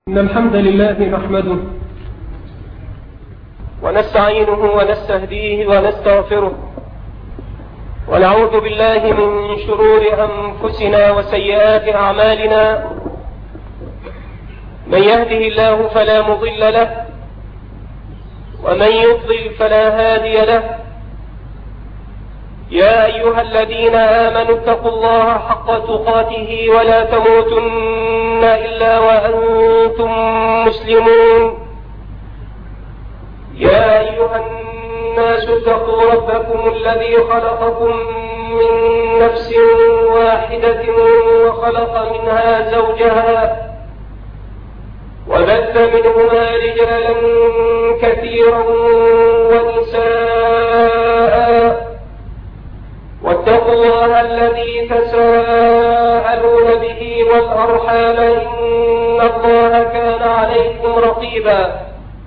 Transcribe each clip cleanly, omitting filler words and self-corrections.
إن الحمد لله نحمده ونستعينه ونستهديه ونستغفره ونعوذ بالله من شرور أنفسنا وسيئات أعمالنا. من يهده الله فلا مضل له ومن يضلل فلا هادي له. يا أيها الذين آمنوا اتقوا الله حق تقاته ولا تموتن إلا وأنتم مسلمون. يا أيها الناس اتقوا ربكم الذي خلقكم من نفس واحدة وخلق منها زوجها وبث منهما رجالا كثيرا ونساء واتقوا الله الذي تساءلون به والأرحام إن الله كان عليكم رقيبا.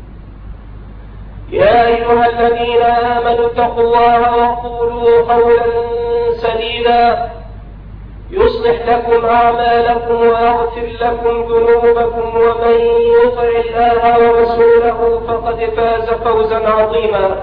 يا أيها الذين آمنوا اتقوا الله وقولوا قولا سديدا يصلح لكم أعمالكم ويغفر لكم ذنوبكم ومن يطع الله ورسوله فقد فاز فوزا عظيما.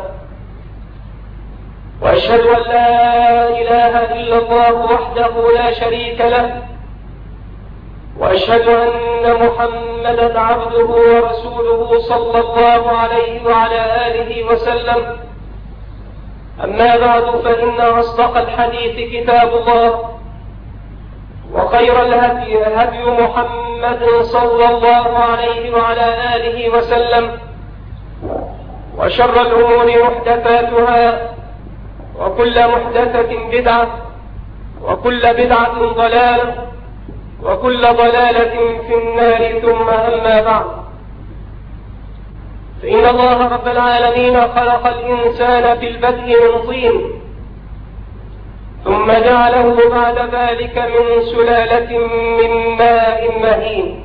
وأشهد أن لا إله إلا الله وحده لا شريك له وأشهد أن محمدا عبده ورسوله صلى الله عليه وعلى آله وسلم. أما بعد فإن أصدق الحديث كتاب الله وخير الهدي هدي محمد صلى الله عليه وعلى آله وسلم وشر الأمور محدثاتها وكل محدثة بدعة وكل بدعة ضلالة وكل ضلالة في النار. ثم أما بعد فإن الله رب العالمين خلق الإنسان في البدء من طين ثم جعله بعد ذلك من سلالة من ماء مهين.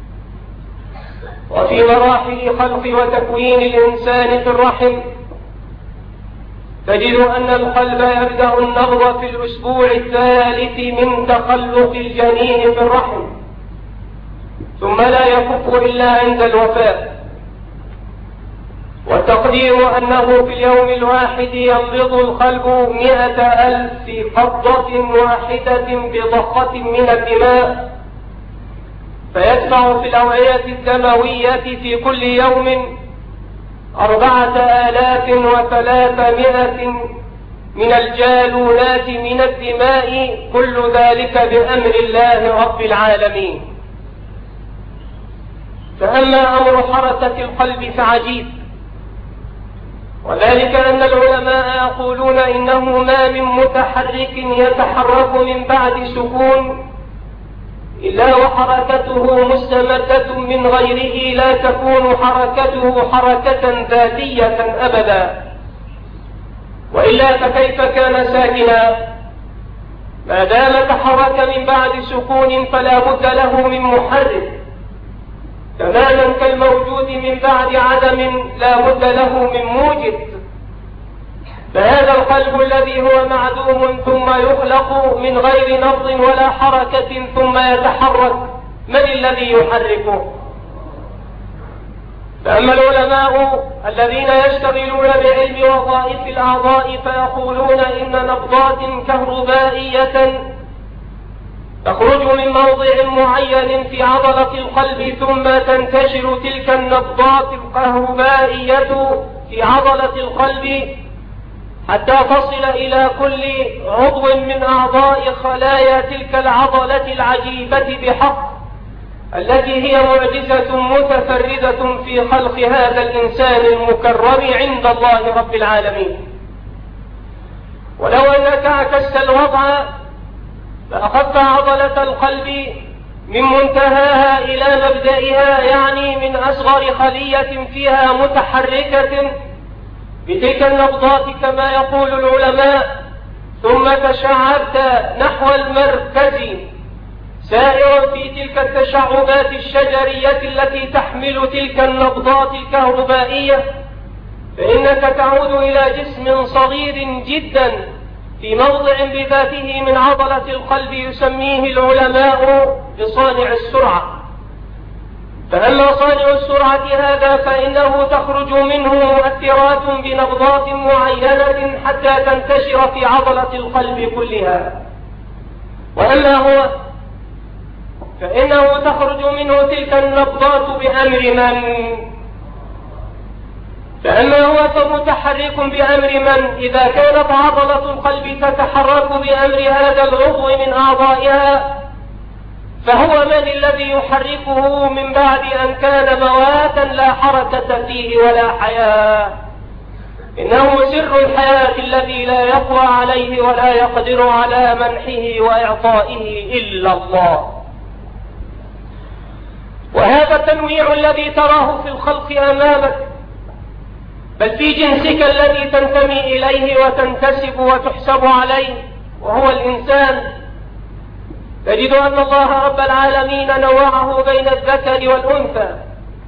وفي مراحل خلق وتكوين الإنسان في الرحم تجد أن القلب يبدأ النبض في الأسبوع الثالث من تخلق الجنين في الرحم ثم لا يفك إلا عند الوفاة. والتقدير أنه في اليوم الواحد ينبض القلب 100,000 قبضة واحدة بضخة من الدماء فيدفع في الأوعية الدموية في كل يوم 4,300 من الجالونات من الدماء، كل ذلك بأمر الله رب العالمين. فأما أمر حركة القلب فعجيب، وذلك أن العلماء يقولون إنه ما من متحرك يتحرك من بعد سكون إلا وحركته مستمدة من غيره، لا تكون حركته حركة ذاتية أبدا، وإلا فكيف كان ساكنا؟ ما دام تحرك من بعد سكون فلا بد له من محرك، تماما كالموجود من بعد عدم لا بد له من موجد. فهذا القلب الذي هو معدوم ثم يخلق من غير نبض ولا حركة ثم يتحرك، من الذي يحركه؟ فأما العلماء الذين يشتغلون بعلم وظائف الأعضاء فيقولون إن نبضات كهربائية تخرج من موضع معين في عضلة القلب ثم تنتشر تلك النبضات الكهربائية في عضلة القلب حتى تصل إلى كل عضو من أعضاء خلايا تلك العضلة العجيبة بحق، التي هي معجزة متفردة في خلق هذا الإنسان المكرم عند الله رب العالمين. ولو أنك عكست الوضع فأخذت عضلة القلب من منتهاها إلى مبدئها، يعني من أصغر خلية فيها متحركة بتلك النبضات كما يقول العلماء، ثم تشعبت نحو المركز سائرا في تلك التشعبات الشجرية التي تحمل تلك النبضات الكهربائية، فإنك تعود إلى جسم صغير جدا في موضع بذاته من عضلة القلب يسميه العلماء بصانع السرعة. فأما صانع السرعة هذا فإنه تخرج منه مؤثرات بنبضات معينة حتى تنتشر في عضلة القلب كلها. وأما هو فإنه تخرج منه تلك النبضات بأمر من؟ فأما هو فمتحرك بأمر من؟ إذا كانت عضلة القلب تتحرك بأمر هذا العضو من أعضائها، فهو من الذي يحركه من بعد أن كان مواتا لا حركة فيه ولا حياة؟ إنه سر الحياة الذي لا يقوى عليه ولا يقدر على منحه وإعطائه إلا الله. وهذا التنويع الذي تراه في الخلق أمامك، بل في جنسك الذي تنتمي إليه وتنتسب وتحسب عليه وهو الإنسان، تجد أن الله رب العالمين نوعه بين الذكر والأنثى،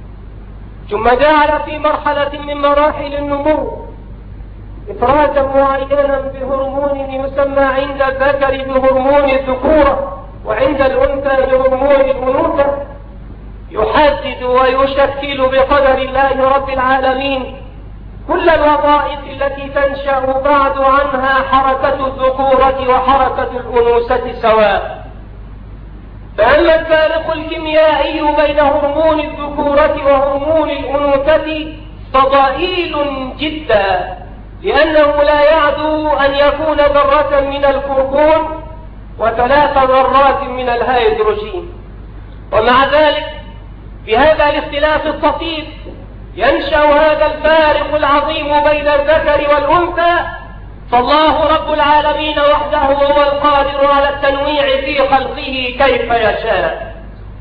ثم جعل في مرحلة من مراحل النمو إفرازا معينا بهرمون يسمى عند الذكر بهرمون الذكورة وعند الأنثى بهرمون الأنوثة، يحدد ويشكل بقدر الله رب العالمين كل الوظائف التي تنشأ بعد عنها حركة الذكورة وحركة الأنوثة سواء. فأما الفارق الكيميائي بين هرمون الذكورة وهرمون الأنوثة فضئيل جدا، لأنه لا يعدو أن يكون ذرة من الكربون و3 ذرات من الهيدروجين. ومع ذلك بهذا الاختلاف الطفيف ينشأ هذا الفارق العظيم بين الذكر والأنثى، فالله رب العالمين وحده هو القادر على التنويع في خلقه كيف يشاء.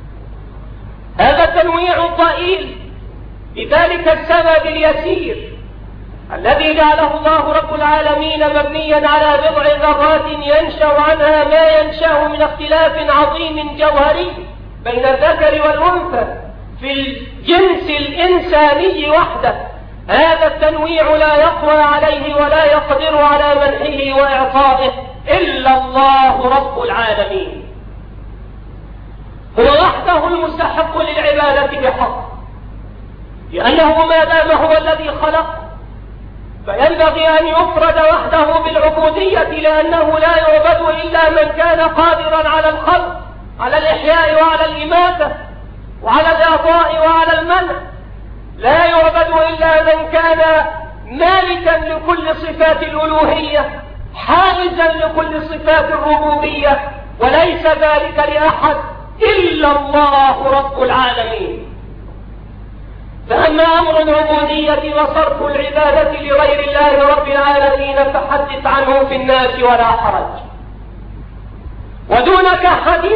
هذا التنويع الضئيل بذلك السبب اليسير الذي جعله الله رب العالمين مبنيا على بضع ذرات ينشأ عنها ما ينشأ من اختلاف عظيم جوهري بين الذكر والأنثى في الجنس الإنساني وحده. هذا التنويع لا يقوى عليه ولا يقدر على منحه وإعطائه إلا الله رب العالمين، هو وحده المستحق للعبادة بحق، لأنه ما دام هو الذي خلق فينبغي أن يفرد وحده بالعبودية، لأنه لا يعبد إلا من كان قادرا على الخلق، على الإحياء وعلى الإماتة وعلى الإعطاء وعلى المنع. لا يعبد إلا من كان مالكا لكل صفات الألوهية، حائزا لكل صفات الربوبية، وليس ذلك لأحد إلا الله رب العالمين. فأما أمر العبودية وصرف العبادة لغير الله رب العالمين فحدث عنه في الناس ولا حرج. ودونك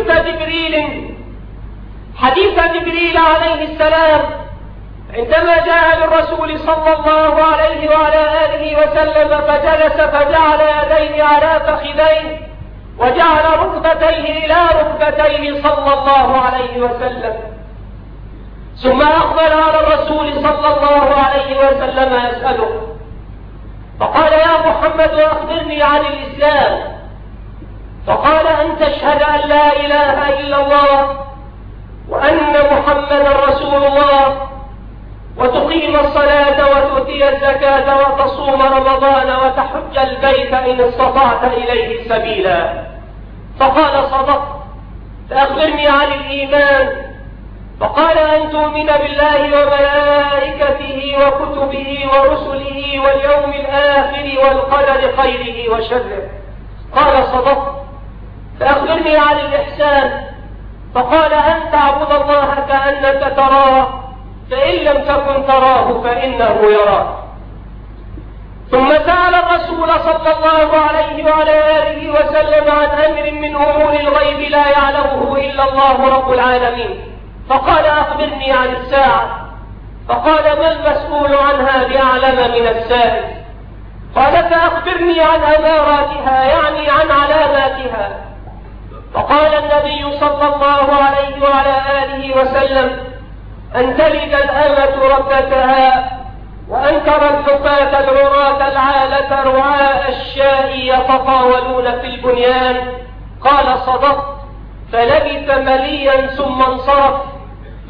حديث جبريل عليه السلام عندما جاء للرسول صلى الله عليه وعلى آله وسلم فجلس فجعل يديه على فخذيه وجعل ركبتيه إلى ركبتيه صلى الله عليه وسلم، ثم أقبل على الرسول صلى الله عليه وسلم يسأله فقال: يا محمد أخبرني عن الإسلام. فقال: أن تشهد أن لا إله إلا الله وأن محمدا رسول الله، وتقيم الصلاة وتؤتي الزكاة وتصوم رمضان وتحج البيت إن استطعت إليه سبيلا. فقال: صدقت. فأخبرني عن الإيمان. فقال: أن تؤمن بالله وملائكته وكتبه ورسله واليوم الآخر والقدر خيره وشره. قال: صدقت. فأخبرني عن الإحسان. فقال: أن تعبد الله كأنك تراه، فإن لم تكن تراه فإنه يراك. ثم سأل الرسول صلى الله عليه وعلى آله وسلم عن أمر من أمور الغيب لا يعلمه إلا الله رب العالمين. فقال: أخبرني عن الساعة. فقال: ما المسؤول عنها بأعلم من السائل. قال: فأخبرني عن أماراتها، يعني عن علاماتها. فقال النبي صلى الله عليه وعلى آله وسلم: أن تلد الأمة ربتها، وأن ترى الحفاة العراة العالة رعاء الشاء يتطاولون في البنيان. قال: صدقت. فلبث مليا ثم انصرف،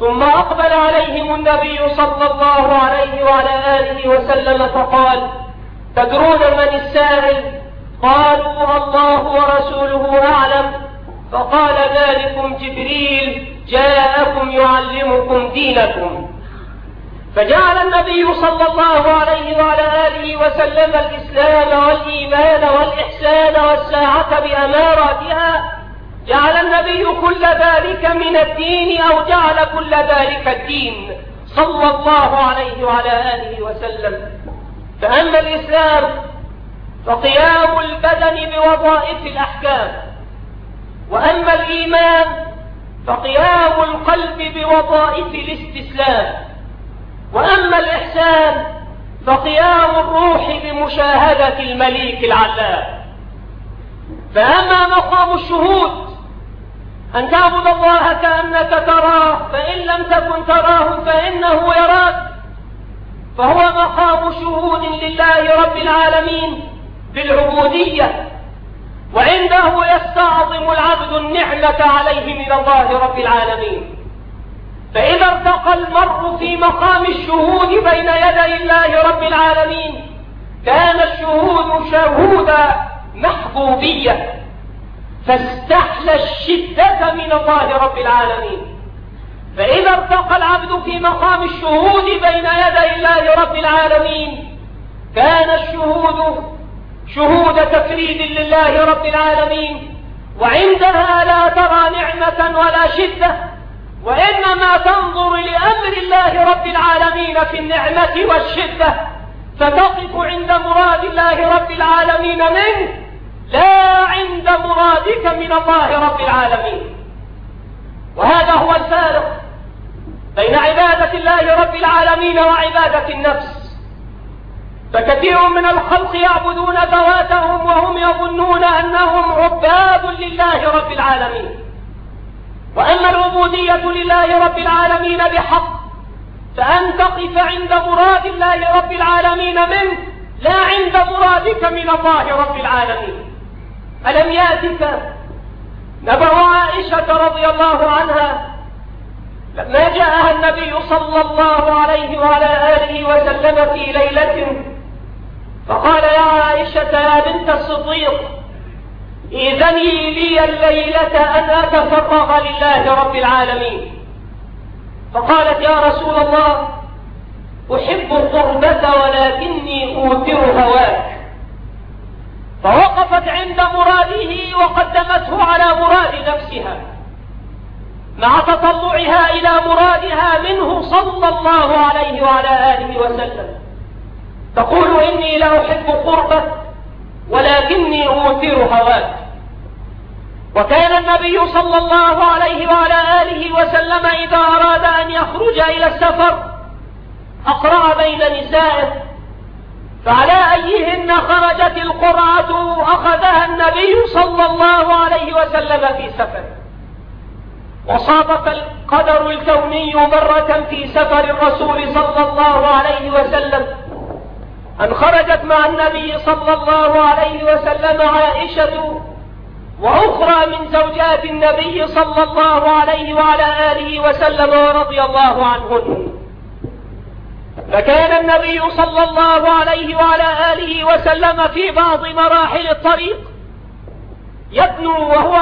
ثم أقبل عليهم النبي صلى الله عليه وعلى آله وسلم فقال: تدرون من السائل؟ قالوا: الله ورسوله أعلم. فقال: ذلكم جبريل جاءكم يعلمكم دينكم. فجعل النبي صلى الله عليه وعلى آله وسلم الإسلام والإيمان والإحسان والساعة بأماراتها، جعل النبي كل ذلك من الدين، أو جعل كل ذلك الدين صلى الله عليه وعلى آله وسلم. فأما الإسلام فقيام البدن بوظائف الأحكام، وأما الإيمان فقيام القلب بوظائف الاستسلام، وأما الإحسان فقيام الروح بمشاهدة المليك العلام. فأما مقام الشهود أن تعبد الله كأنك تراه، فإن لم تكن تراه فإنه يراك، فهو مقام شهود لله رب العالمين بالعبودية، وعنده يستعظم العبد النعمة عليه من الله رب العالمين. فإذا ارتقى المرء في مقام الشهود بين يدي الله رب العالمين كان الشهود شهود محبوبية، فاستحلى الشدة من الله رب العالمين. فإذا ارتقى العبد في مقام الشهود بين يدي الله رب العالمين كان الشهود شهود تفريد لله رب العالمين، وعندها لا ترى نعمة ولا شدة، وإنما تنظر لأمر الله رب العالمين في النعمة والشدة، فتقف عند مراد الله رب العالمين منه، لا عند مرادك من الله رب العالمين. وهذا هو الفارق بين عبادة الله رب العالمين وعبادة النفس. فكثير من الخلق يعبدون ذواتهم وهم يظنون أنهم عباد لله رب العالمين. وأما العبودية لله رب العالمين بحق فأن تقف عند مراد الله رب العالمين منه، لا عند مرادك من الله رب العالمين. ألم يأتك نبأ عائشة رضي الله عنها لما جاءها النبي صلى الله عليه وعلى آله وسلم في ليلة فقال: يا عائشة يا بنت الصديق، إذني لي الليلة أن أتفرغ لله رب العالمين. فقالت: يا رسول الله، أحب القربة ولكني أوتر هواك. فوقفت عند مراده وقدمته على مراد نفسها مع تطلعها إلى مرادها منه صلى الله عليه وعلى آله وسلم، تقول: إني لا أحب قربك ولكني أوتر هواك. وكان النبي صلى الله عليه وعلى آله وسلم إذا أراد أن يخرج إلى السفر أقرع بين نسائه، فعلى أيهن خرجت القرعة أخذها النبي صلى الله عليه وسلم في سفر. وصادف القدر الكوني مرة في سفر الرسول صلى الله عليه وسلم أن خرجت مع النبي صلى الله عليه وسلم عائشة وأخرى من زوجات النبي صلى الله عليه وعلى آله وسلم ورضي الله عنهن. فكان النبي صلى الله عليه وعلى آله وسلم في بعض مراحل الطريق يدنو وهو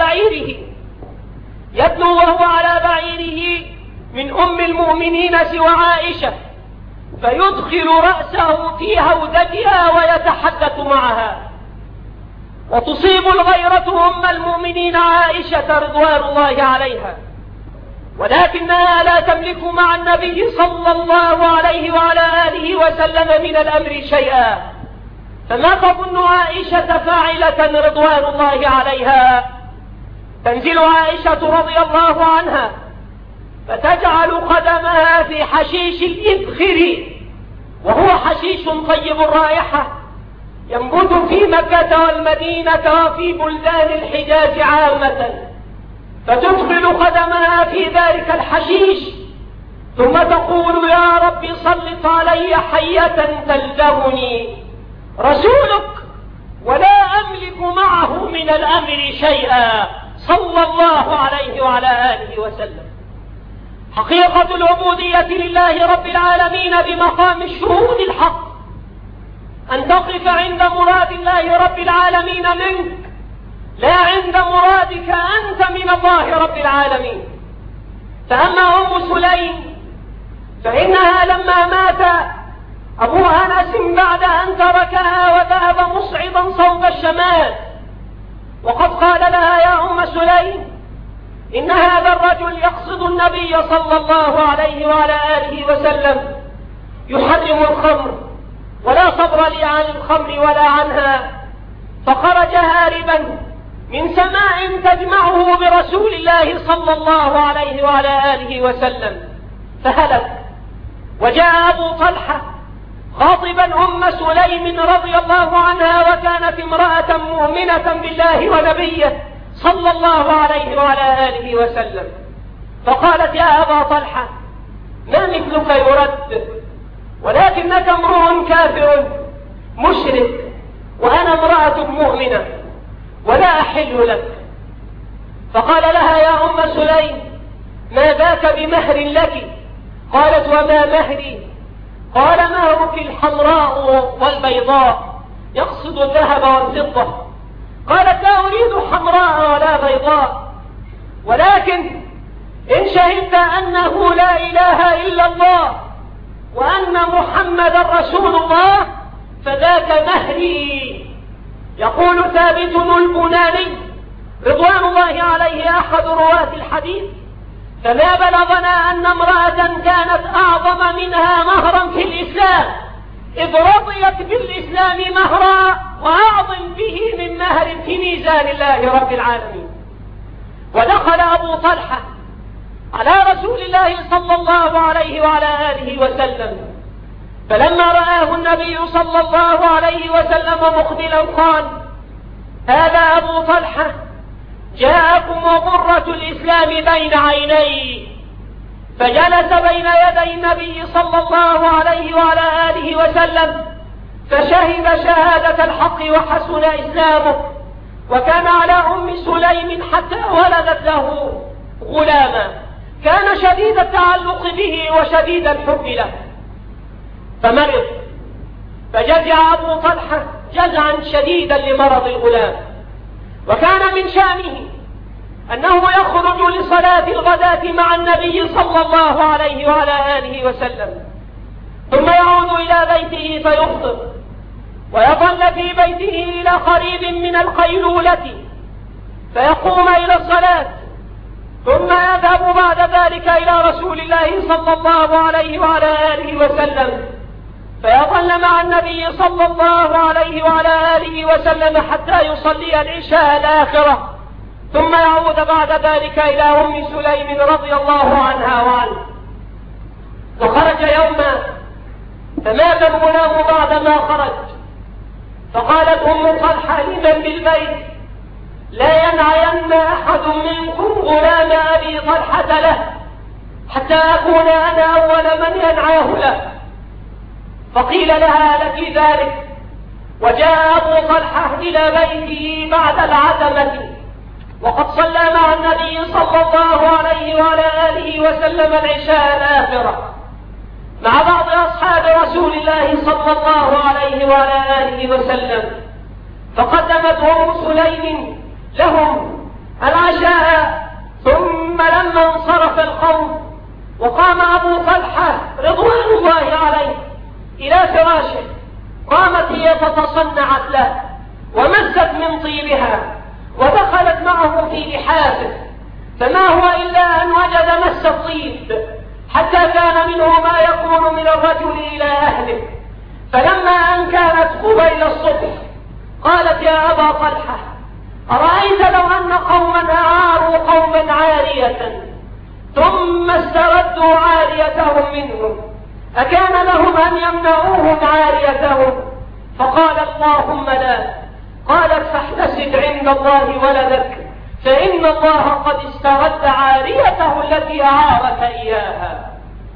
على بعيره من أم المؤمنين سوى عائشة، فيدخل رأسه في هودتها ويتحدث معها، وتصيب الغيرة أم المؤمنين عائشة رضوان الله عليها، ولكنها لا تملك مع النبي صلى الله عليه وعلى آله وسلم من الأمر شيئا. فما تظن عائشة فاعلة رضوان الله عليها؟ تنزل عائشة رضي الله عنها فتجعل قدمها في حشيش الإبخر، وهو حشيش طيب الرائحة ينبت في مكة والمدينة وفي بلدان الحجاز عامة، فتدخل قدمها في ذلك الحشيش ثم تقول: يا رب سلط علي حية تلدغني رسولك ولا أملك معه من الأمر شيئا صلى الله عليه وعلى آله وسلم. حقيقة العبودية لله رب العالمين بمقام الشهود الحق، أن تقف عند مراد الله رب العالمين منك، لا عند مرادك أنت من الله رب العالمين. فأما أم سليم فإنها لما مات أبو أنس بعد أن تركها وذهب مصعدا صوب الشمال، وقد قال لها يا أم سليم إن هذا الرجل يقصد النبي صلى الله عليه وعلى آله وسلم يحرم الخمر، ولا صبر لي عن الخمر ولا عنها، فخرج هاربا من سماع تجمعه برسول الله صلى الله عليه وعلى آله وسلم فهلك. وجاء أبو طلحة خاطبا أم سليم رضي الله عنها، وكانت امرأة مؤمنة بالله ونبيه صلى الله عليه وعلى آله وسلم، فقالت يا أبا طلحة ما مثلك يرد، ولكنك امرؤ كافر مشرك وأنا امرأة مؤمنة ولا أحل لك. فقال لها يا أم سليم ما ذاك بمهر لك؟ قالت وما مهري؟ قال مهرك الحمراء والبيضاء، يقصد الذهب والفضة. قالت لا أريد حمراء ولا بيضاء، ولكن إن شهدت أنه لا إله إلا الله وأن محمد رسول الله فذاك مهري. يقول ثابت البناني رضوان الله عليه أحد رواة الحديث فما بلغنا أن امرأة كانت أعظم منها مهرا في الإسلام إذ رضيت بالإسلام مهرا وأعظم به من مهر في ميزان الله رب العالمين. ودخل أبو طلحة على رسول الله صلى الله عليه وعلى آله وسلم، فلما رآه النبي صلى الله عليه وسلم مقبلا قال هذا أبو طلحة جاءكم وغرة الإسلام بين عينيه، فجلس بين يدي النبي صلى الله عليه وعلى آله وسلم فشهد شهادة الحق وحسن إسلامه، وكان على أم سليم حتى ولدت له غلاما كان شديد التعلق به وشديد الحب له، فمرض فجزع أبو طلحة جزعا شديدا لمرض الغلام، وكان من شأنه أنه يخرج لصلاة الغداة مع النبي صلى الله عليه وعلى آله وسلم، ثم يعود إلى بيته فيفطر ويظل في بيته إلى قريب من القيلولة فيقوم إلى الصلاة، ثم يذهب بعد ذلك إلى رسول الله صلى الله عليه وعلى آله وسلم فيظل مع النبي صلى الله عليه وعلى آله وسلم حتى يصلي العشاء الآخرة، ثم يعود بعد ذلك إلى أم سليم رضي الله عنها وعنه. وخرج يوما فمات الغلام بعدما خرج، فقالت أم طلحة لمن بالبيت لا ينعين أحد منكم غلام أبي طلحة له حتى أكون أنا أول من ينعاه له. فقيل لها لك ذلك. وجاء أبو طلحة إلى بيته بعد العتمة وقد صلى مع النبي صلى الله عليه وعلى آله وسلم العشاء الآخرة مع بعض أصحاب رسول الله صلى الله عليه وعلى آله وسلم، فقدمت أم سليم لهم العشاء، ثم لما انصرف القوم وقام أبو طلحة رضوان الله عليه إلى فراشه قامت هي فتصنعت له ومست من طيبها ودخلت معه في لحافه، فما هو إلا أن وجد مس الطيب حتى كان منه ما يكون من الرجل إلى أهله. فلما أن كانت قبيل الصبح قالت يا أبا طلحة أرأيت لو أن قوما أعاروا قوما عارية ثم استردوا عاريتهم منهم أكان لهم أن يمنعوهم عاريتهم؟ فقال اللهم لا. قالت فاحتسب عند الله ولدك فإن الله قد استرد عاريته التي أعارك إياها.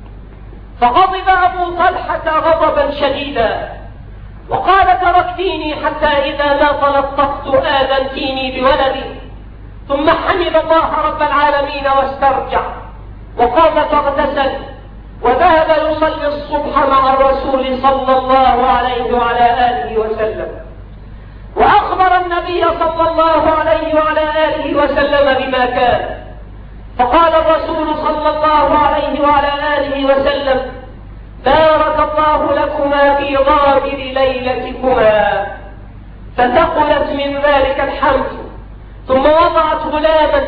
فغضب أبو طلحة غضبا شديدا وقال تركتيني حتى إذا ما تلطفت آذنتيني بولدي، ثم حمد الله رب العالمين واسترجع وقام فاغتسل وذهب يصلي الصبح مع الرسول صلى الله عليه وعلى آله وسلم. وأخبر النبي صلى الله عليه وعلى آله وسلم بما كان، فقال الرسول صلى الله عليه وعلى آله وسلم: بارك الله لكما في ظاهر ليلتكما. فثقلت من ذلك الحمد، ثم وضعت غلاما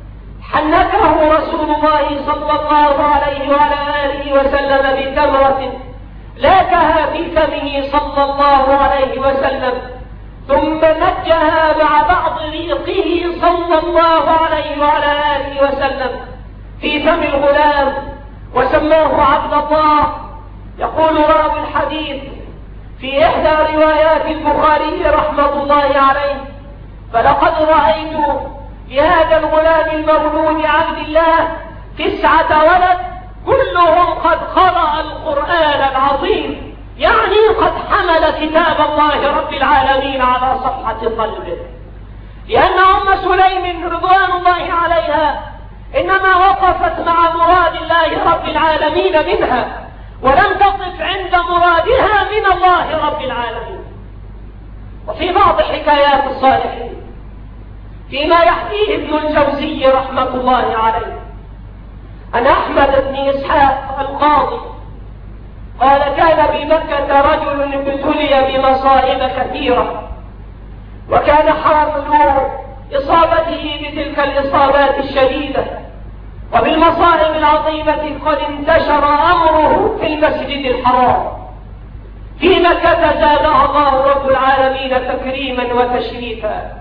حنكه رسول الله صلى الله عليه وعلى آله وسلم بتمرة لاكها في فمه صلى الله عليه وسلم، ثم نجها مع بعض ريقه صلى الله عليه وعلى آله وسلم في فم الغلام وسماه عبد الله. يقول راوي الحديث في إحدى روايات البخاري رحمة الله عليه: فلقد رأيت لهذا الغلام المولود عبد الله 9 ولد كلهم قد قرأ القرآن العظيم، يعني قد حمل كتاب الله رب العالمين على صفحة قلبه. لأن أم سليم رضوان الله عليها إنما وقفت مع مراد الله رب العالمين منها، ولم تقف عند مرادها من الله رب العالمين. وفي بعض حكايات الصالحين فيما يحكيه ابن الجوزي رحمة الله عليه عن أحمد بن إسحاق القاضي قال: كان بمكة رجل ابتلي بمصائب كثيرة، وكان حاصل إصابته بتلك الإصابات الشديدة وبالمصائب العظيمة قد انتشر أمره في المسجد الحرام في مكة زادها الله رب العالمين تكريما وتشريفا.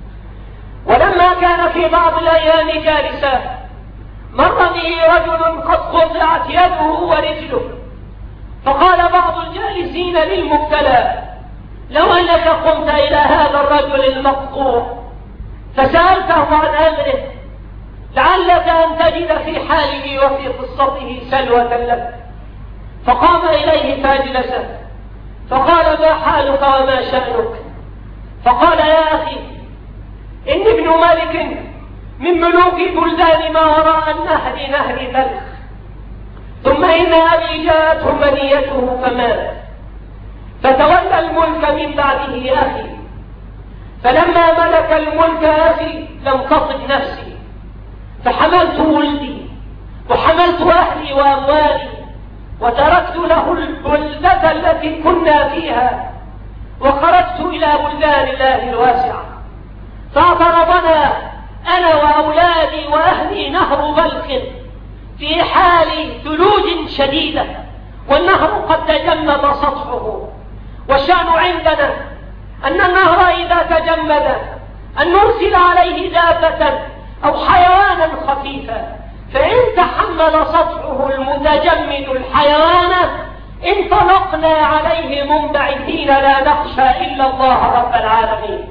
ولما كان في بعض الأيام جالسا مر به رجل قد قطعت يده ورجله، فقال بعض الجالسين للمبتلى: لو أنك قمت إلى هذا الرجل المقطوع فسألته عن أمره لعلك أن تجد في حاله وفي قصته سلوة لك. فقام إليه فاجلسه، فقال: ما حالك وما شأنك؟ فقال: يا أخي، إني ابن ملك من ملوك بلدان ما وراء النهر، نهر بلخ، ثم إن أبي جاءته منيته فمات، فتولى الملك من بعده يا أخي. فلما ملك الملك أخي لم تطب نفسي، فحملت ولدي وحملت أهلي وأموالي وتركت له البلدة التي كنا فيها وخرجت إلى بلدان الله الواسعة، فاعترضنا أنا وأولادي وأهلي نهر بلخ في حال ثلوج شديدة، والنهر قد تجمد سطحه. والشأن عندنا أن النهر إذا تجمد أن نرسل عليه دابة أو حيوانا خفيفا، فإن تحمل سطحه المتجمد الحيوان انطلقنا عليه منبعثين لا نخشى إلا الله رب العالمين.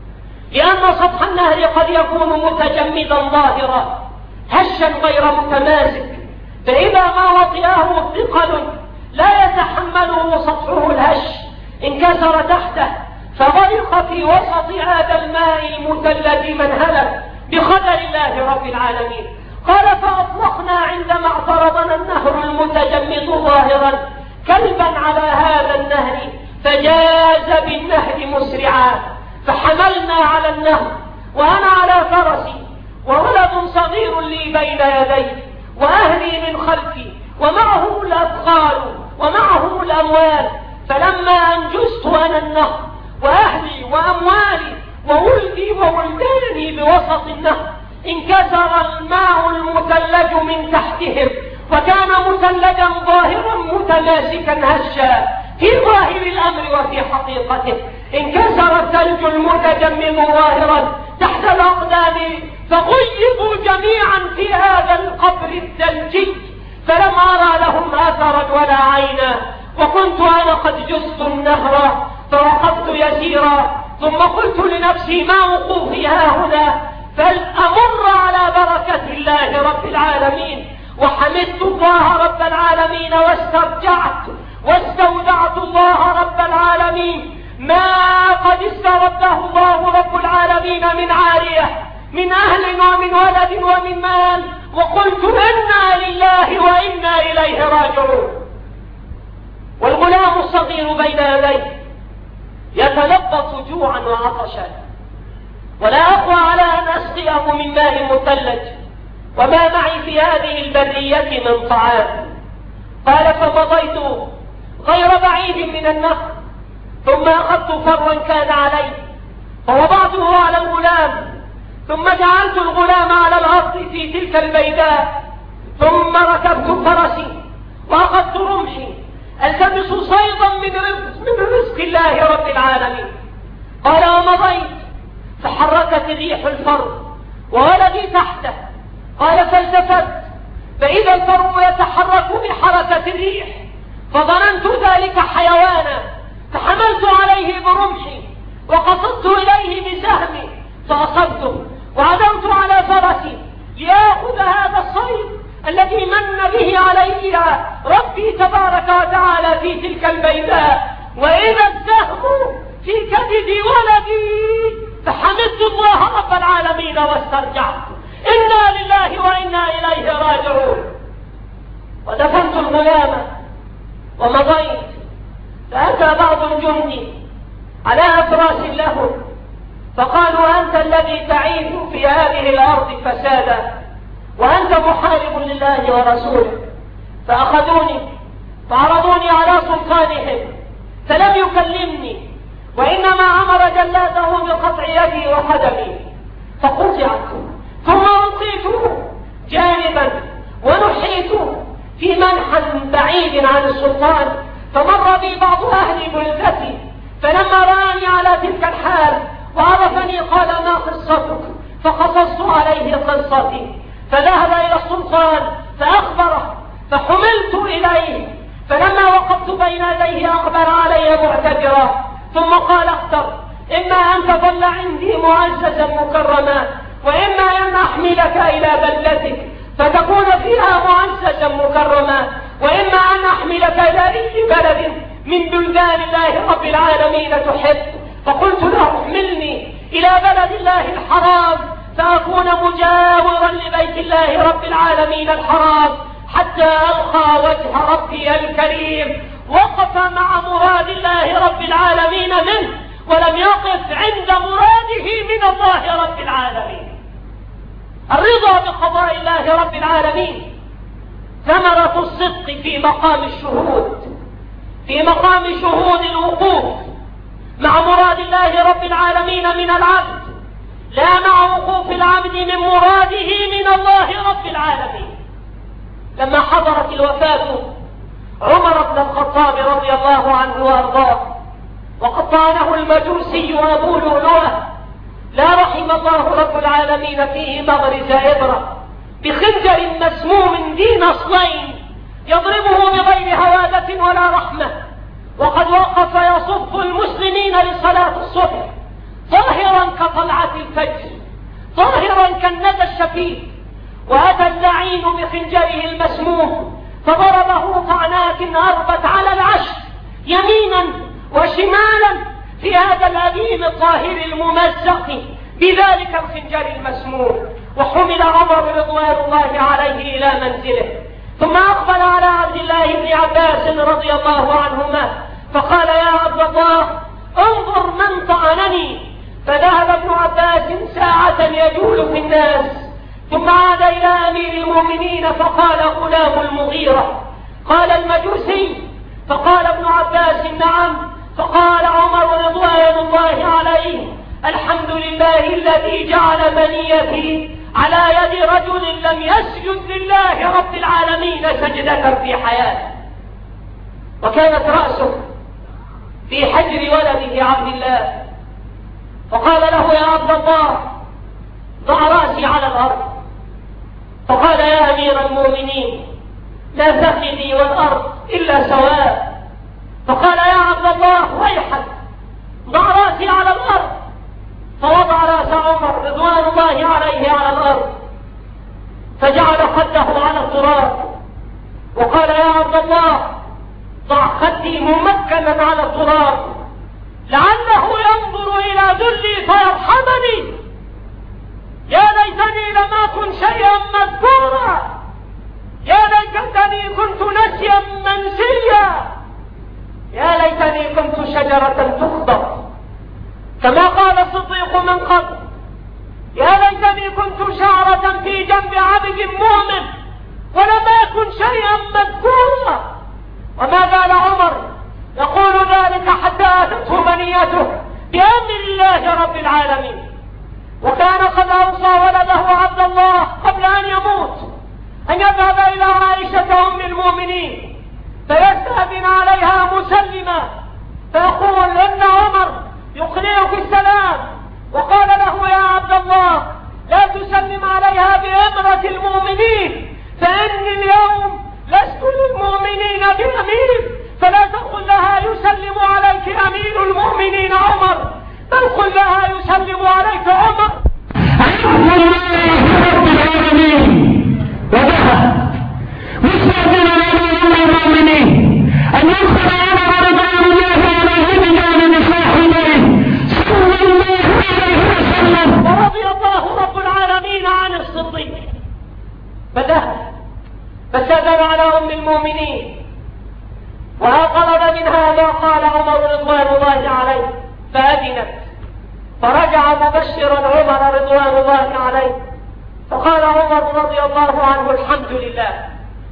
لأن سطح النهر قد يكون متجمدا ظاهرا هشا غير متماسك، فإذا ما وطئه ثقل لا يتحمله سطحه الهش انكسر تحته فغرق في وسط هذا الماء المثلج من هلك بقدر الله رب العالمين. قال: فأطلقنا عندما اعترضنا النهر المتجمد ظاهرا كلبا على هذا النهر فجاز بالنهر مسرعا، فحملنا على النهر وأنا على فرسي وولد صغير لي بين يدي وأهلي من خلفي ومعه الأبخال ومعه الأموال. فلما أنجزت أنا النهر وأهلي وأموالي وولدي وولداني بوسط النهر انكسر الماء المثلج من تحتهم، وكان مثلجا ظاهرا متماسكا هشا في ظاهر الأمر وفي حقيقته. انكسر الثلج المتجمد ظاهرا تحت الأقدام، فغيبوا جميعا في هذا القبر الثلجي، فلم أرى لهم أثرا ولا عينا. وكنت أنا قد جزت النهر فوقفت يسيرا، ثم قلت لنفسي: ما وقوفي هاهنا؟ فالأمر على بركة الله رب العالمين. وحمدت الله رب العالمين واسترجعت واستودعت الله رب العالمين ما قد استرده الله رب العالمين من عارية، من أهل ومن ولد ومن مال، وقلت إنا لله وإنا إليه راجعون. والغلام الصغير بين يديه يتلبط جوعا وعطشا، ولا أقوى على أن أسقيه من ماء مثلج، وما معي في هذه البرية من طعام. قال فمضيت غير بعيد من النهر، ثم أخذت فروا كان عليه فوضعته على الغلام، ثم جعلت الغلام على الأرض في تلك البيداء، ثم ركبت فرسي وأخذت رمحي التمس صيدا من رزق الله رب العالمين. قال ومضيت فحركت الريح الفر وولدي تحته. قال فالتفت فإذا الفر يتحرك بحركة الريح، فظننت ذلك حيوانا، فحملت عليه برمحي وقصدت إليه بسهمي فأصبته، وعدوت على فرسي ليأخذ هذا الصيد الذي من به علي ربي تبارك وتعالى في تلك البيداء، وإذا السهم في كبد ولدي، فحمدت الله رب العالمين واسترجعت. إنا لله وإنا إليه راجعون. ودفنت الغلام ومضيت، فأتى بعض الجند على أفراس لهم فقالوا أنت الذي تعيش في هذه الأرض فسادا، وأنت محارب لله ورسوله. فأخذوني فعرضوني على سلطانهم، فلم يكلمني، وإنما أمر جلاده بقطع يدي وقدمي، فقطعت، ثم ألقيت جانبا ونحيت في منحى بعيد عن السلطان. فمر بي بعض أهل بلدتي، فلما رآني على تلك الحال وعرفني قال ما قصتك؟ فقصصت عليه قصتي، فذهب إلى السلطان فأخبره، فحملت إليه، فلما وقفت بين يديه أقبل علي معتذرا، ثم قال اختر، إما أن تظل عندي معززا مكرما، وإما أن أحملك إلى بلدتك فتكون فيها معززا مكرما، وإما أن أحملك إلى أي بلد من بلدان الله رب العالمين تحب. فقلت له احملني إلى بلد الله الحرام فأكون مجاورا لبيت الله رب العالمين الحرام حتى ألقى وجه ربي الكريم. وقف مع مراد الله رب العالمين منه، ولم يقف عند مراده من الله رب العالمين. الرضا بقضاء الله رب العالمين ثمرة الصدق في مقام الشهود، في مقام شهود الوقوف مع مراد الله رب العالمين من العبد، لا مع وقوف العبد من مراده من الله رب العالمين. لما حضرت الوفاة عمر بن الخطاب رضي الله عنه وارضاه، وقد طعنه المجوسي أبو لؤلؤة، لا رحم الله رب العالمين فيه مغرز إبرة بخنجر مسموم ذي نصلين يضربه بغير هوادة ولا رحمة، وقد وقف يصف المسلمين لصلاة الصبح ظاهرا كطلعة الفجر، ظاهرا كالندى الشفيف، وأتى اللعين بخنجره المسموم فضربه طعنات أربت على العشر يمينا وشمالا في هذا الأديم الطاهر الممزق بذلك الخنجر المسموم. وحمل عمر رضوان الله عليه إلى منزله، ثم أقبل على عبد الله بن عباس رضي الله عنهما فقال يا عبد الله انظر من طعنني. فذهب ابن عباس ساعة يجول في الناس، ثم عاد إلى أمير المؤمنين فقال غلام المغيرة. قال المجوسي، فقال ابن عباس نعم. فقال عمر رضوان الله عليه الحمد لله الذي جعل منيتي على يد رجل لم يسجد لله رب العالمين سجدة في حياته. وكانت رأسه في حجر ولده عبد الله، فقال له يا عبد الله ضع رأسي على الأرض. فقال يا أمير المؤمنين لا فخذي والأرض إلا سواء. فقال يا عبد الله ويحك ضع رأسي على الأرض. فوضع رأس عمر رضوان الله عليه على الأرض، فجعل خده على التراب، وقال يا عبد الله ضع خدي ممكنا على التراب لعله ينظر إلى ذلي فيرحمني. يا ليتني لم أكن شيئا مذكورا، يا ليتني كنت نسيا منسيا، يا ليتني كنت شجرة تخضر كما قال الصديق من قبل، يا ليتني كنت شعرة في جنب عبد مؤمن ولم أكن شيئا مذكورا. وما زال عمر يقول ذلك حتى أتته منيته بأمر الله رب العالمين. وكان قد أوصى ولده عبد الله قبل أن يموت أن يذهب إلى عائشة أم المؤمنين فيستأذن عليها مسلما فيقول إن عمر يقرئك السلام، وقال له يا عبد الله لا تسلم عليها بأمرة المؤمنين فإني اليوم لست للمؤمنين بأمير، فلا تقل لها يسلم عليك أمير المؤمنين عمر، بل قل لها يسلم عليك عمر. الحمد لله رب العالمين وذهب مستأذن على المؤمنين أن يدخل عمر رضوان الله عليه بجانب صاحبيه صلى الله عليه وسلم. ورضي الله رب العالمين عن الصديق فذهب فاستأذن على أم المؤمنين وطلب منها ما قال عمر رضوان الله عليه فأذنت، فرجع مبشرا عمر رضوان الله عليه فقال عمر رضي الله عنه الحمد لله،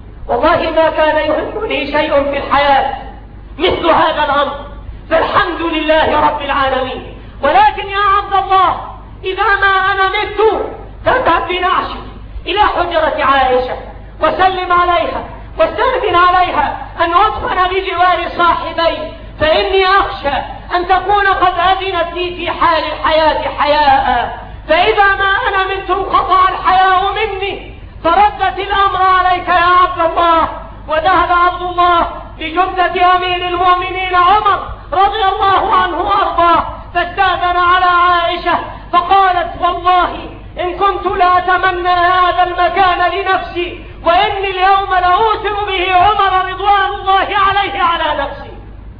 والله ما كان يهمني شيء في الحياة مثل هذا الأمر، فالحمد لله رب العالمين. ولكن يا عبد الله إذا ما أنا مت فاذهب بنعشي إلى حجرة عائشة وسلم عليها واستأذن عليها أن أدفن بجوار صاحبي، فإني أخشى أن تكون قد أذنت لي في حال الحياة حياء، فإذا ما أنا مت انقطع الحياء مني، فردت الأمر عليك يا عبد الله. وذهب عبد الله بجملة أمير المؤمنين عمر رضي الله عنه وأرضاه فاستأذن على عائشة فقالت والله إن كنت لا أتمنى هذا المكان لنفسي، وإني اليوم لأوثر به عمر رضوان الله عليه على نفسي.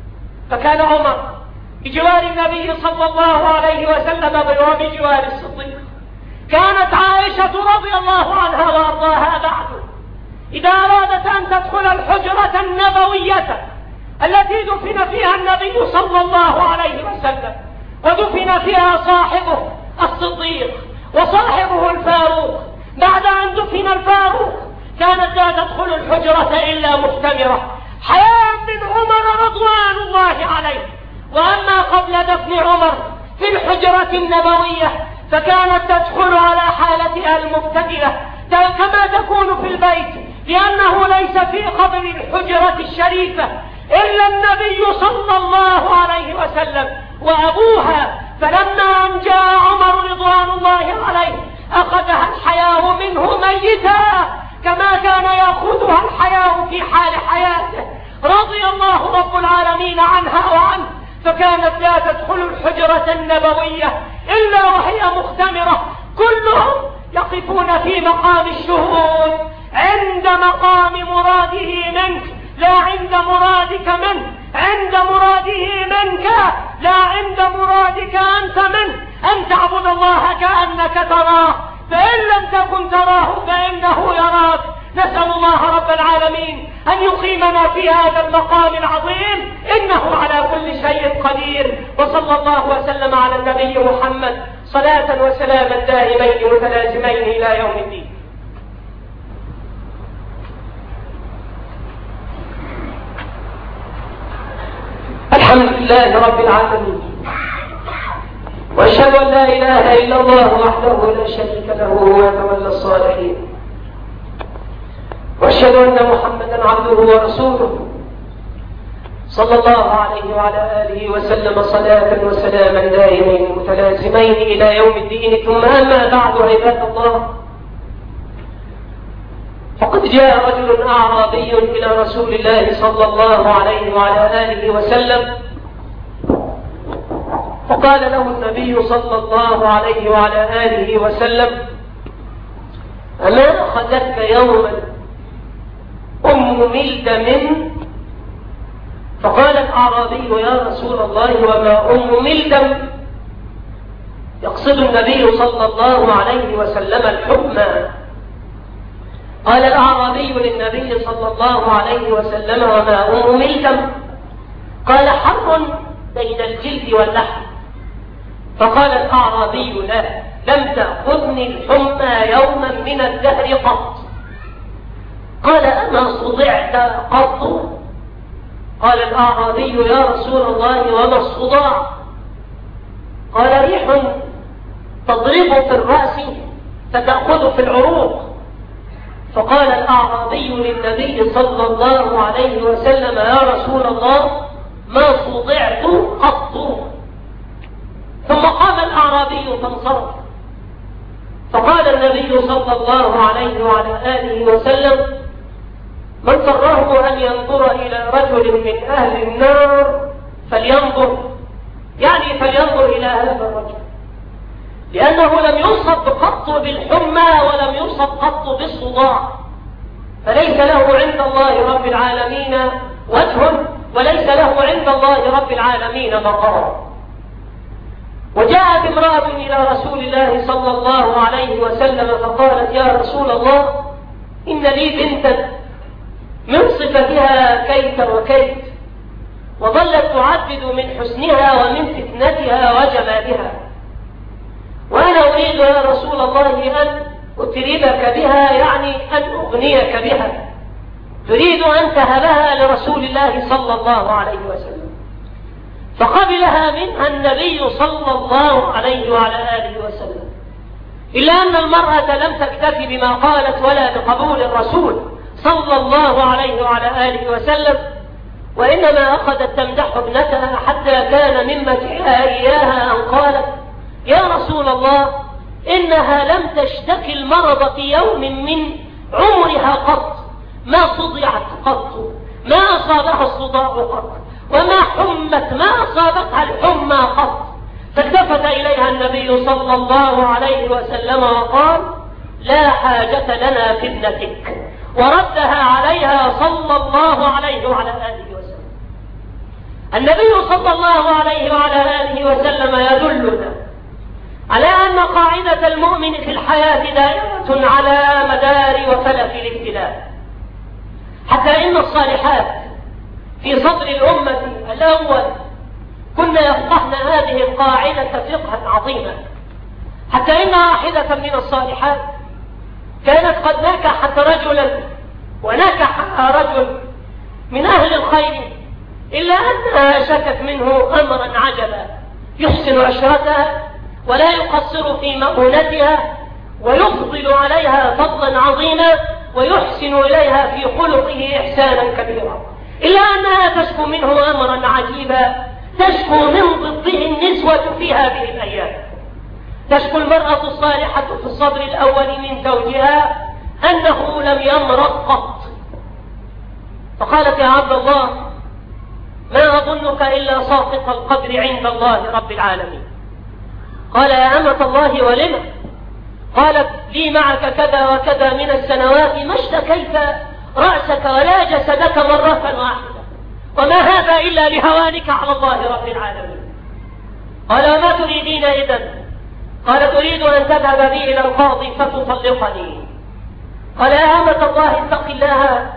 فكان عمر بجوار النبي صلى الله عليه وسلم وبجوار الصديق. كانت عائشة رضي الله عنها وأرضاها بعد إذا أرادت أن تدخل الحجرة النبوية التي دفن فيها النبي صلى الله عليه وسلم ودفن فيها صاحبه الصديق وصاحبه الفاروق، بعد أن دفن الفاروق كانت لا تدخل الحجرة إلا محتمرة حياء من عمر رضوان الله عليه. وأما قبل دفن عمر في الحجرة النبوية فكانت تدخل على حالتها المبتدئة كما تكون في البيت، لأنه ليس في قبر الحجرة الشريفة إلا النبي صلى الله عليه وسلم وأبوها. فلما أن جاء عمر رضوان الله عليه أخذها الحياء منه ميتا كما كان يأخذها الحياء في حال حياته رضي الله رب العالمين عنها وعنه. فكانت لا تدخل الحجرة النبوية إلا وهي مختمرة، كلهم يقفون في مقام الشهود عند مقام مراده منك لا عند مرادك منه، عند مراده منك لا عند مرادك أنت منه، أن تعبد الله كأنك تراه، فإن لم تكن تراه فإنه يراك. نسأل الله رب العالمين أن يقيمنا في هذا المقام العظيم، إنه على كل شيء قدير. وصلى الله وسلم على النبي محمد صلاة وسلاما دائمين متلازمين إلى يوم الدين. الحمد لله رب العالمين، وأشهد أن لا إله إلا الله وحده لا شريك له ويتولى الصالحين، وأشهد أن محمدا عبده ورسوله صلى الله عليه وعلى آله وسلم صلاة وسلاما دائمين متلازمين إلى يوم الدين. ثم أما بعد عباد الله، فقد جاء رجل أعرابي إلى رسول الله صلى الله عليه وعلى آله وسلم فقال له النبي صلى الله عليه وعلى آله وسلم: أما أخذتك يوما أم ملدم؟ فقال الأعرابي: يا رسول الله وما أم ملدم؟ يقصد النبي صلى الله عليه وسلم الحمى. قال الأعرابي للنبي صلى الله عليه وسلم: وما ملكم؟ قال: حر بين الجلد واللحم. فقال الأعرابي: لا، لم تأخذني الحمى يوما من الدهر قط. قال: أما صدعت قط؟ قال الأعرابي: يا رسول الله، وما الصداع؟ قال: ريح تضرب في الرأس فتأخذ في العروق. فقال الأعرابي للنبي صلى الله عليه وسلم: يا رسول الله، ما صدعت قط. ثم قام الأعرابي فانصرف. فقال النبي صلى الله عليه وعلى آله وسلم: من سره أن ينظر إلى رجل من أهل النار فلينظر، يعني فلينظر إلى هذا الرجل، لأنه لم يصب قط بالحمى ولم يصب قط بالصداع، فليس له عند الله رب العالمين وجه، وليس له عند الله رب العالمين مقام. وجاءت امرأة إلى رسول الله صلى الله عليه وسلم فقالت: يا رسول الله، إن لي بنتا من صفتها كيت وكيت، وظلت تعدد من حسنها ومن فتنتها وجمالها، وأنا أريد يا رسول الله أن أتربك بها، يعني أن أغنيك بها، تريد أن تهبها لرسول الله صلى الله عليه وسلم. فقبلها منها النبي صلى الله عليه وعلى آله وسلم، إلا أن المرأة لم تكتفي بما قالت ولا بقبول الرسول صلى الله عليه وعلى آله وسلم، وإنما أخذت تمدح ابنتها حتى كان من مدحها إياها أن قالت: يا رسول الله، إنها لم تشتكي المرض في يوم من عمرها قط، ما صدعت قط، ما أصابها الصداع قط، وما حمت، ما أصابتها الحمى قط. فالتفت إليها النبي صلى الله عليه وسلم وقال: لا حاجة لنا في ابنتك، وردها عليها صلى الله عليه وعلى آله وسلم. النبي صلى الله عليه وعلى آله وسلم يدلنا على أن قاعدة المؤمن في الحياة دائرة على مدار وفلك الابتلاء، حتى إن الصالحات في صدر الأمة الأول كن يفقهن هذه القاعدة فقها عظيما، حتى إن واحدة من الصالحات كانت قد نكحت رجلا ونكحها رجل من أهل الخير، إلا أنها شكت منه أمرا عجبا، يحسن عشرتها ولا يقصر في مؤونتها، ويفضل عليها فضلا عظيما، ويحسن إليها في خلقه إحسانا كبيرا، إلا أنها تشكو منه أمرا عجيبا، تشكو من ضده النسوة في هذه الأيام. تشكو المرأة الصالحة في الصدر الأول من زوجها أنه لم يمرض قط، فقالت: يا عبد الله، ما أظنك إلا ساقط القدر عند الله رب العالمين. قال: يا أمة الله، ولم؟ قالت: لي معك كذا وكذا من السنوات، ما اشتكيت رأسك ولا جسدك مرة واحدة، وما هذا إلا لهوانك على الله رب العالمين. قال: وما تريدين إذن؟ قال: تريد أن تذهب بي إلى القاضي فتطلقني. قال: يا أمة الله، اتق الله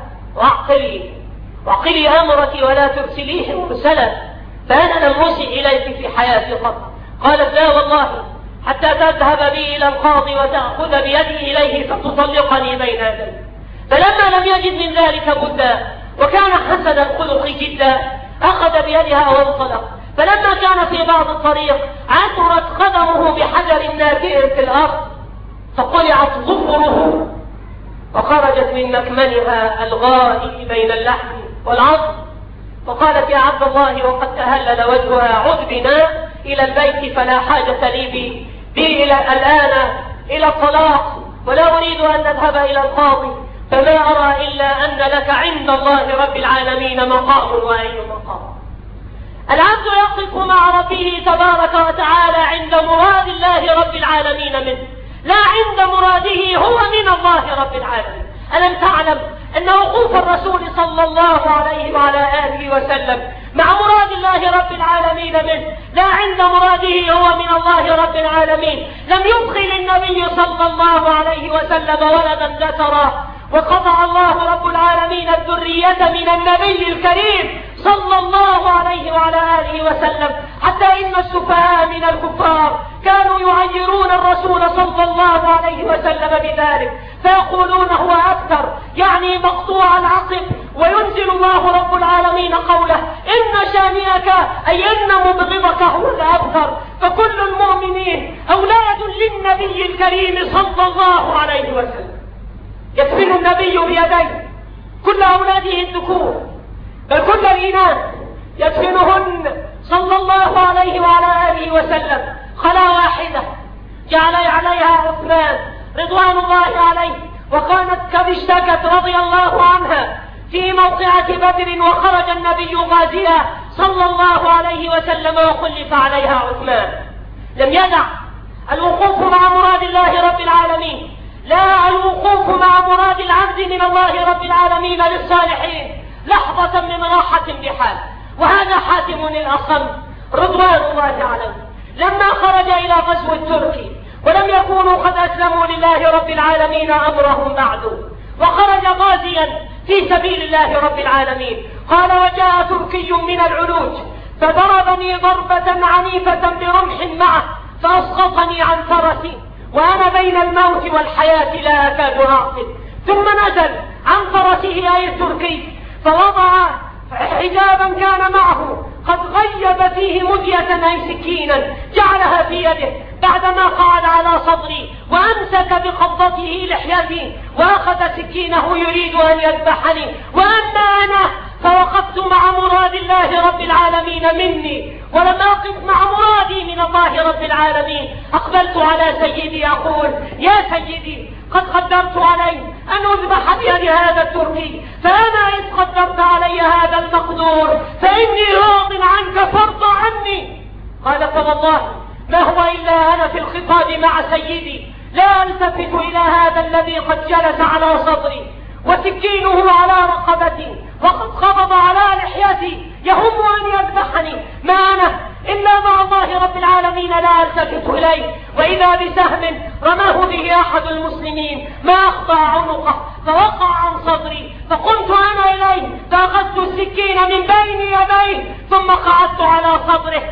واعقلي أمرك ولا ترسليه مرسلا، فأنا لم أسئ إليك في حياتي قط. قالت: لا والله، حتى تذهب بي إلى القاضي وتأخذ بيدي إليه فتطلقني بين يديه. فلما لم يجد من ذلك بدا، وكان حسن الخلق جدا، أخذ بيدها وانطلق. فلما كان في بعض الطريق عثرت قدمه بحجر نافئ في الأرض، فقلعت ظفره وخرجت من مكمنها الغائي بين اللحم والعظم. فقالت: يا عبد الله، وقد تهلل وجهها، عد بنا إلى البيت، فلا حاجة لي بي الآن إلى الطلاق، ولا أريد أن نذهب إلى القاضي، فما أرى إلا أن لك عند الله رب العالمين مقام، وأي مقام. العبد يقف مع ربه تبارك وتعالى عند مراد الله رب العالمين منه، لا عند مراده هو من الله رب العالمين. ألم تعلم أن وقوف الرسول صلى الله عليه وعلى آله وسلم مع مراد مراد الله رب العالمين منه، لا عند مراده هو من الله رب العالمين. لم يدخل النبي صلى الله عليه وسلم ولدا ذكرا، وقطع الله رب العالمين الذرية من النبي الكريم صلى الله عليه وعلى آله وسلم، حتى إن السفهاء من الكفار كانوا يعيرون الرسول صلى الله عليه وسلم بذلك، فيقولون هو أبتر، يعني مقطوع العقب. وينزل الله رب العالمين قوله إن شانئك أي إن مبغضك هو الأبتر. فكل المؤمنين أولاد للنبي الكريم صلى الله عليه وسلم. يدفن النبي بيديه كل أولاده الذكور بل كل الإناث يدفنهن صلى الله عليه وعلى آله وسلم خلا واحدة جعل عليها عثمان رضوان الله عليه، وكانت قد اشتكت رضي الله عنها في موقعة بدر، وخرج النبي غازيا صلى الله عليه وسلم وخلف عليها عثمان. لم يدع الوقوف مع مراد الله رب العالمين، لا الوقوف مع مراد العبد من الله رب العالمين للصالحين لحظة من راحة بحال. وهذا حاتم الأصم رضوان الله عليه لما خرج إلى غزو التركي ولم يكونوا قد أسلموا لله رب العالمين أمرهم بعد، وخرج غازيا في سبيل الله رب العالمين، قال وجاء تركي من العلوج فضربني ضربة عنيفة برمح معه فأسقطني عن فرسي وأنا بين الموت والحياة لا أكاد أعقل. ثم نزل عن فرسه أي التركي فوضع حجابا كان معه قد غيب فيه مدية أي سكينا جعلها في يده بعدما قعد على صدري وأمسك بقبضته لحيتي وأخذ سكينه يريد أن يذبحني، وأما أنا فوقفت مع مراد الله رب العالمين مني ولم أقف مع مرادي من الله رب العالمين. أقبلت على سيدي أقول يا سيدي قد قدرت علي أن أذبح بيد هذا التركي، فأنا إذ قدرت علي هذا المقدور فإني راض عنك فارض عني. قال فوالله ما هو إلا أنا في الخطاب مع سيدي لا ألتفت إلى هذا الذي قد جلس على صدري وسكينه على رقبتي وقد قبض على لحيتي يهم أن يذبحني، ما أنا إلا مع الله رب العالمين لا ألتفت إليه. وإذا بسهم رماه به أحد المسلمين ما أخطأ عنقه فوقع عن صدري، فقمت أنا إليه فأخذت السكين من بين يديه ثم قعدت على صدره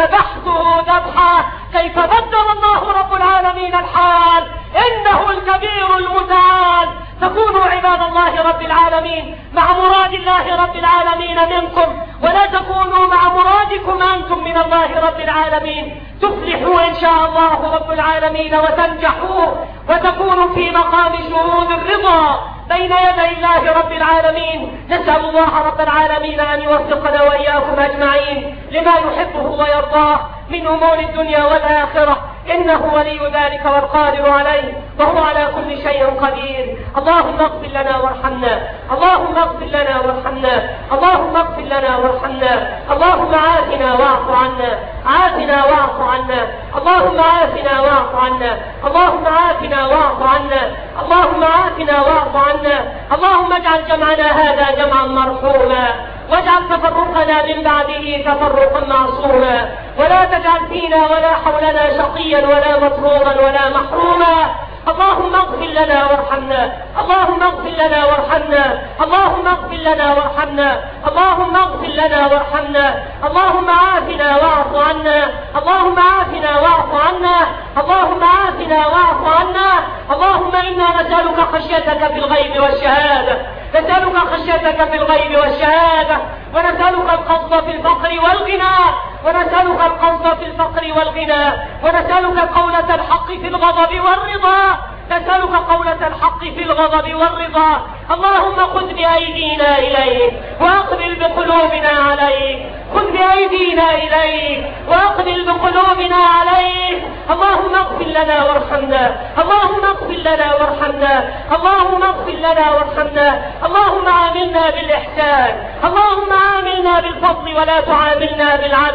فذبحته ذبحا. كيف بدل الله رب العالمين الحال، إنه الكبير المتعال. فكونوا عباد الله رب العالمين مع مراد الله رب العالمين منكم، ولا تكونوا مع مرادكم أنتم من الله رب العالمين. تفلحوا إن شاء الله رب العالمين وتنجحوا وتكونوا في مقام شهود الرضا بين يدي الله رب العالمين. نسأل الله رب العالمين أن يوفقنا وإياكم أجمعين لما يحبه ويرضاه من أمور الدنيا والآخرة، إنه ولي ذلك والقادر عليه وهو على كل شيء قدير. اللهم اغفر لنا وارحمنا، اللهم اغفر لنا وارحمنا، اللهم اغفر لنا وارحمنا، اللهم عافنا واعف عنا، عافنا واعف عنا، اللهم عافنا واعف عنا، اللهم عافنا واعف عنا، اللهم عافنا واعف عنا. اللهم اجعل جمعنا هذا جمعا مرحوما واجعل تفرقنا من بعده تفرقا معصوما، ولا تجعل فينا ولا حولنا شقيا ولا مطرودا ولا محروما. اللهم اغفر لنا وارحمنا، اللهم اغفر لنا وارحمنا، اللهم اغفر لنا وارحمنا، اللهم اغفر لنا وارحمنا، اللهم عافنا واعف عنا، اللهم عافنا واعف عنا، اللهم عافنا واعف عنا. اللهم إنا نسألك خشيتك في الغيب والشهادة، نسألك خشيتك في الغيب والشهادة، ونسألك القصد في الفقر والغنى، ونسألك القصد في الفقر والغنى، ونسألك قولة الحق في الغضب والرضا، نسألك قولة الحق في الغضب والرضا. اللهم خذ بأيدينا إليك وأقبل بقلوبنا عليك، خذ بأيدينا إليك وأقبل بقلوبنا عليك. اللهم اغفر لنا وارحمنا، اللهم اغفر لنا وارحمنا، اللهم اغفر لنا وارحمنا. اللهم عاملنا بالإحسان، اللهم عاملنا بالفضل ولا تعاملنا بالعدل،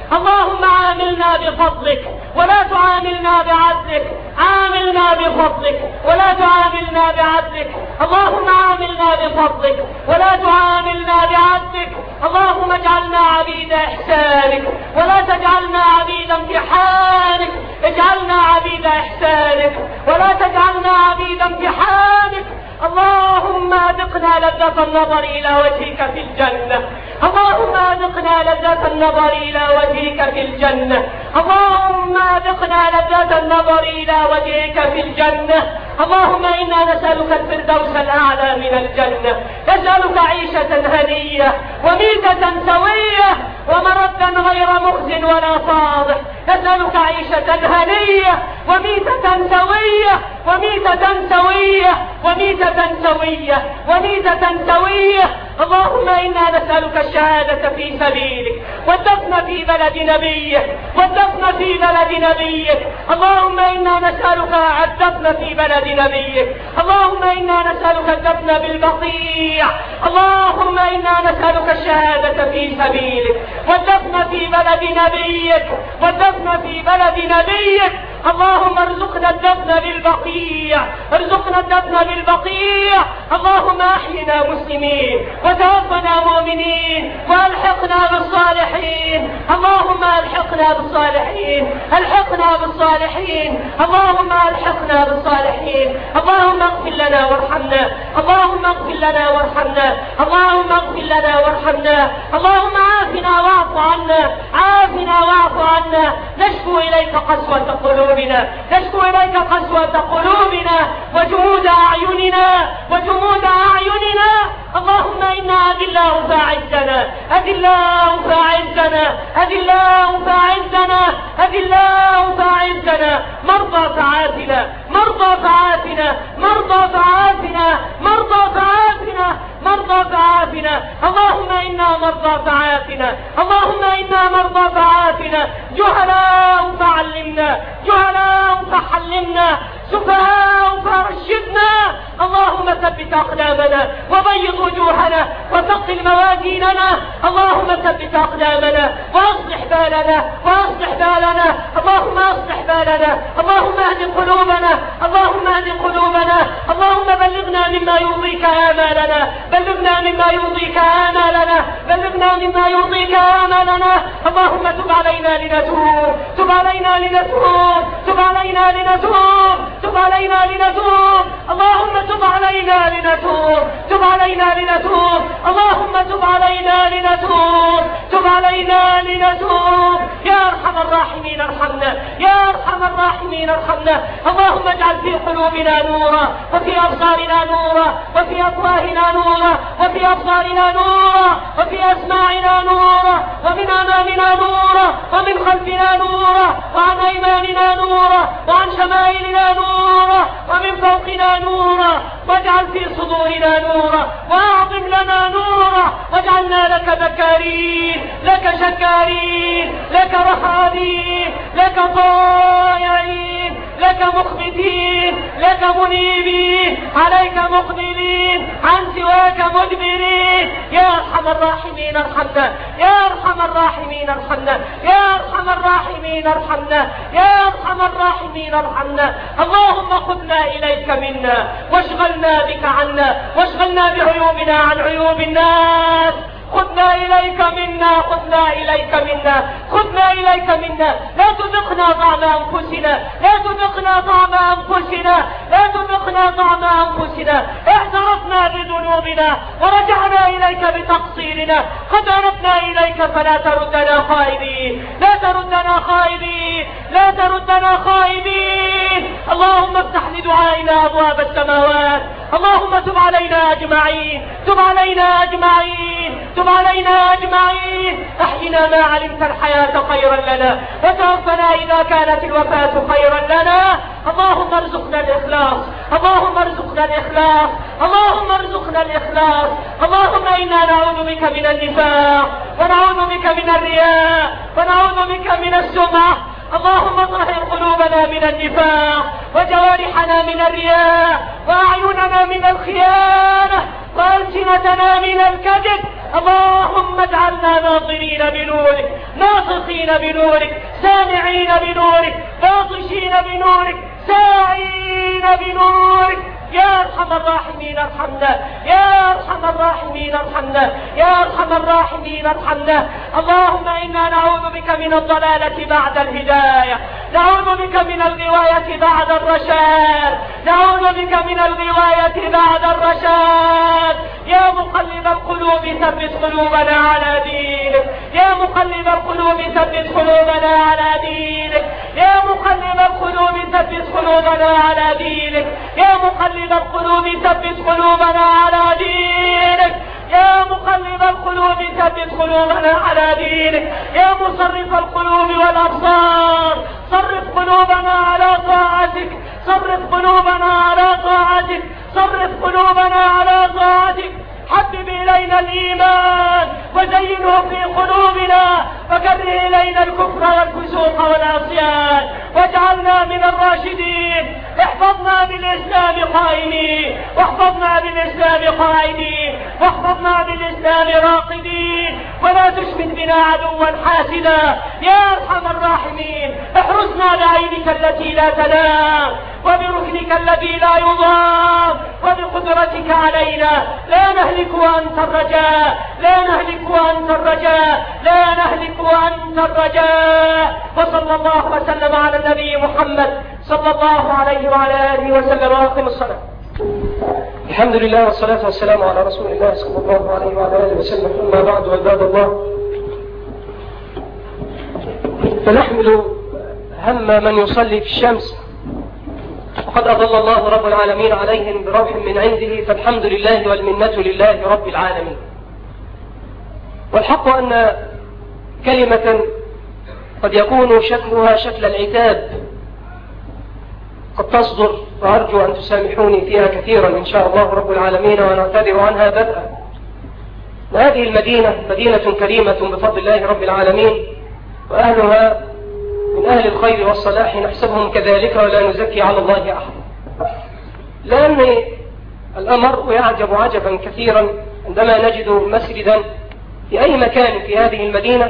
اللهم عاملنا بفضلك ولا تعاملنا بعدلك، عاملنا بفضلك ولا تعاملنا بعدلك، اللهم عاملنا بفضلك ولا تعاملنا بعدلك، اللهم اجعلنا عبيد إحسانك ولا تجعلنا عبيد امتحانك، اجعلنا عبيد إحسانك ولا تجعلنا عبيد امتحانك. اللهم أذقنا لذة النظر إلى وجهك في الجنة، اللهم أذقنا لذة النظر إلى وجهك في الجنة، اللهم أذقنا لذة النظر إلى وجهك في الجنة. اللهم إنا نسألك الفردوس الأعلى من الجنة، نسألك عيشة هنية وميتة سوية ومردا غير مخز ولا فاضح، نسألك عيشة هنية وميتة سوية وميتة سوية وميتة سوية وميتة سوية. اللهم إنا نسألك الشهادة في سبيلك والدفن في بلد نبيك والدفن في بلد نبيك. اللهم إنا نسألك الدفن في بلد نبيك، اللهم إنا نسألك الدفن بالبقيع، اللهم إنا نسألك الشهادة في سبيلك والدفن في بلد نبيك والدفن في بلد نبيك. اللهم ارزقنا الدفن بالبقيع، ارزقنا الدفن بالبقيع. اللهم احينا مسلمين وتوفنا مؤمنين والحقنا بالصالحين، اللهم الحقنا بالصالحين، الحقنا بالصالحين، اللهم الحقنا بالصالحين. اللهم اغفر لنا وارحمنا، اللهم اغفر لنا وارحمنا، اللهم اغفر لنا وارحمنا، اللهم عافنا واعف عنا، عافنا واعف عنا. نشكو اليك قسوة قلوبنا، نشكو اليك قسوة قلوبنا وجمود اعيننا وجمود اعيننا. اللهم إنا أذلاء فأعزنا، أذلاء فأعزنا، أذلاء فأعزنا، أذلاء فأعزنا. مرضى فعافنا، مرضى فعافنا، مرضى فعافنا، مرضى فعافنا، مرضى فعافنا. اللهم إنا مرضى فعافنا، اللهم إنا مرضى فعافنا. جهلاء فعلمنا، جهلاء فحلمنا، سفهاء فرشدنا. اللهم ثبت أقدامنا وبيض وجوهنا وثقل موازيننا. اللهم ثبت أقدامنا وأصلح بالنا وأصلح بالنا. اللهم أصلح بالنا، اللهم اهد قلوبنا، اللهم اهد قلوبنا. اللهم بلغنا مما يرضيك آمالنا، بلغنا مما يرضيك آمالنا، بلغنا مما يرضيك آمالنا. اللهم تب علينا لنتوب، تب علينا لنتوب، تب علينا لنتوب، تب علينا لنتوب. اللهم تب علينا لنتوب، تب علينا لنتوب. اللهم تب علينا لنتوب، تب علينا لنتوب. يا أرحم الراحمين ارحمنا، يا أرحم الراحمين ارحمنا. اللهم اجعل في قلوبنا نورا وفي أبصارنا نورا وفي أفواهنا نورا وفي أبصارنا نورا وفي أسماعنا نورا ومن أمامنا نورا ومن خلفنا نورا وعن أيماننا نورا وعن شمائلنا نورا ومن فوقنا نورا. واجعل في صدورنا نورا واعظم لنا نورا، واجعلنا لك ذكارين، لك شكارين، لك رحابين، لك طائعين، لك مخبتين، لك منيبين، عليك مقبلين، عن سواك مدبرين. يا أرحم الراحمين ارحمنا، يا أرحم الراحمين ارحمنا، يا أرحم الراحمين ارحمنا، يا أرحم الراحمين ارحمنا. اللهم خذنا إليك منا واشغلنا بك عنا، واشغلنا بعيوبنا عن عيوب الناس. خذنا إليك منا، خذنا إليك منا، خذنا إليك منا. لا تذقنا طعم أنفسنا، لا تذقنا طعم أنفسنا، لا تذقنا طعم أنفسنا. اعترفنا بذنوبنا ورجعنا إليك بتقصيرنا، قد أردنا إليك فلا تردنا خائبين، لا تردنا خائبين، لا تردنا خائبين. اللهم افتح لدعائنا أبواب السماوات. اللهم تب علينا أجمعين، تب علينا أجمعين، تب علينا أجمعين. احينا ما علمت الحياة خيرا لنا، وتوفنا إذا كانت الوفاة خيرا لنا. اللهم ارزقنا الإخلاص، اللهم ارزقنا الإخلاص، اللهم ارزقنا الإخلاص. اللهم إنا نعوذ بك من النفاق، ونعوذ بك من الرياء، ونعوذ بك من السمعة. اللهم اطهر قلوبنا من النفاق، وجوارحنا من الرياء، وأعيننا من الخيانة، وألسنتنا من الكذب. اللهم اجعلنا ناظرين بنورك، ناطقين بنورك، سامعين بنورك، باطشين بنورك، ساعين بنورك. يا أرحم الراحمين ارحمنا، يا أرحم الراحمين ارحمنا، يا أرحم الراحمين ارحمنا. اللهم إنا نعوذ بك من الضلالة بعد الهداية، نعوذ بك من الغواية بعد الرشاد، نعوذ بك من الغواية بعد الرشاد. يا مقلب القلوب ثبت قلوبنا على دينك، يا مقلب القلوب ثبت قلوبنا على دينك، يا مقلب القلوب ثبت قلوبنا على دينك، يا مقلب القلوب ثبت قلوبنا على دينك، يا مقلب القلوب ثبت قلوبنا على دينك، يا مصرف القلوب والأبصار صرف قلوبنا على طاعتك، صرف قلوبنا على طاعتك، صرف قلوبنا على طاعتك. حبب إلينا الإيمان وزينه في قلوبنا، وكره إلينا الكفر والفسوق والعصيان، واجعلنا من الراشدين. احفظنا بالإسلام قائمين، واحفظنا بالإسلام قائدين، واحفظنا بالإسلام راقدين، ولا تشمت بنا عدوا حاسدا. يا أرحم الراحمين احرسنا بعينك التي لا تنام، وبركنك الذي لا يضام، وبقدرتك علينا لا نهلك وأنت الرجاء، لا نهلك وأنت الرجاء، لا نهلك وأنت الرجاء. وصلى الله وسلم على النبي محمد صلى الله عليه وعلى آله وسلم. وأقم الصلاة. الحمد لله والصلاة والسلام على رسول الله صلى الله عليه وعلى آله وسلم. أما بعد، عباد الله، فنحمل هم من يصلي في الشمس، وقد أضل الله رب العالمين عليهم بروح من عنده، فالحمد لله والمنة لله رب العالمين. والحق أن كلمة قد يكون شكلها شكل العتاب قد تصدر، وأرجو أن تسامحوني فيها كثيرا إن شاء الله رب العالمين، ونعتذر عنها بدءا. وهذه المدينة مدينة كريمة بفضل الله رب العالمين، وأهلها من أهل الخير والصلاح، نحسبهم كذلك ولا نزكي على الله أحد. لأن الأمر يعجب عجبا كثيرا عندما نجد مسجدا في أي مكان في هذه المدينة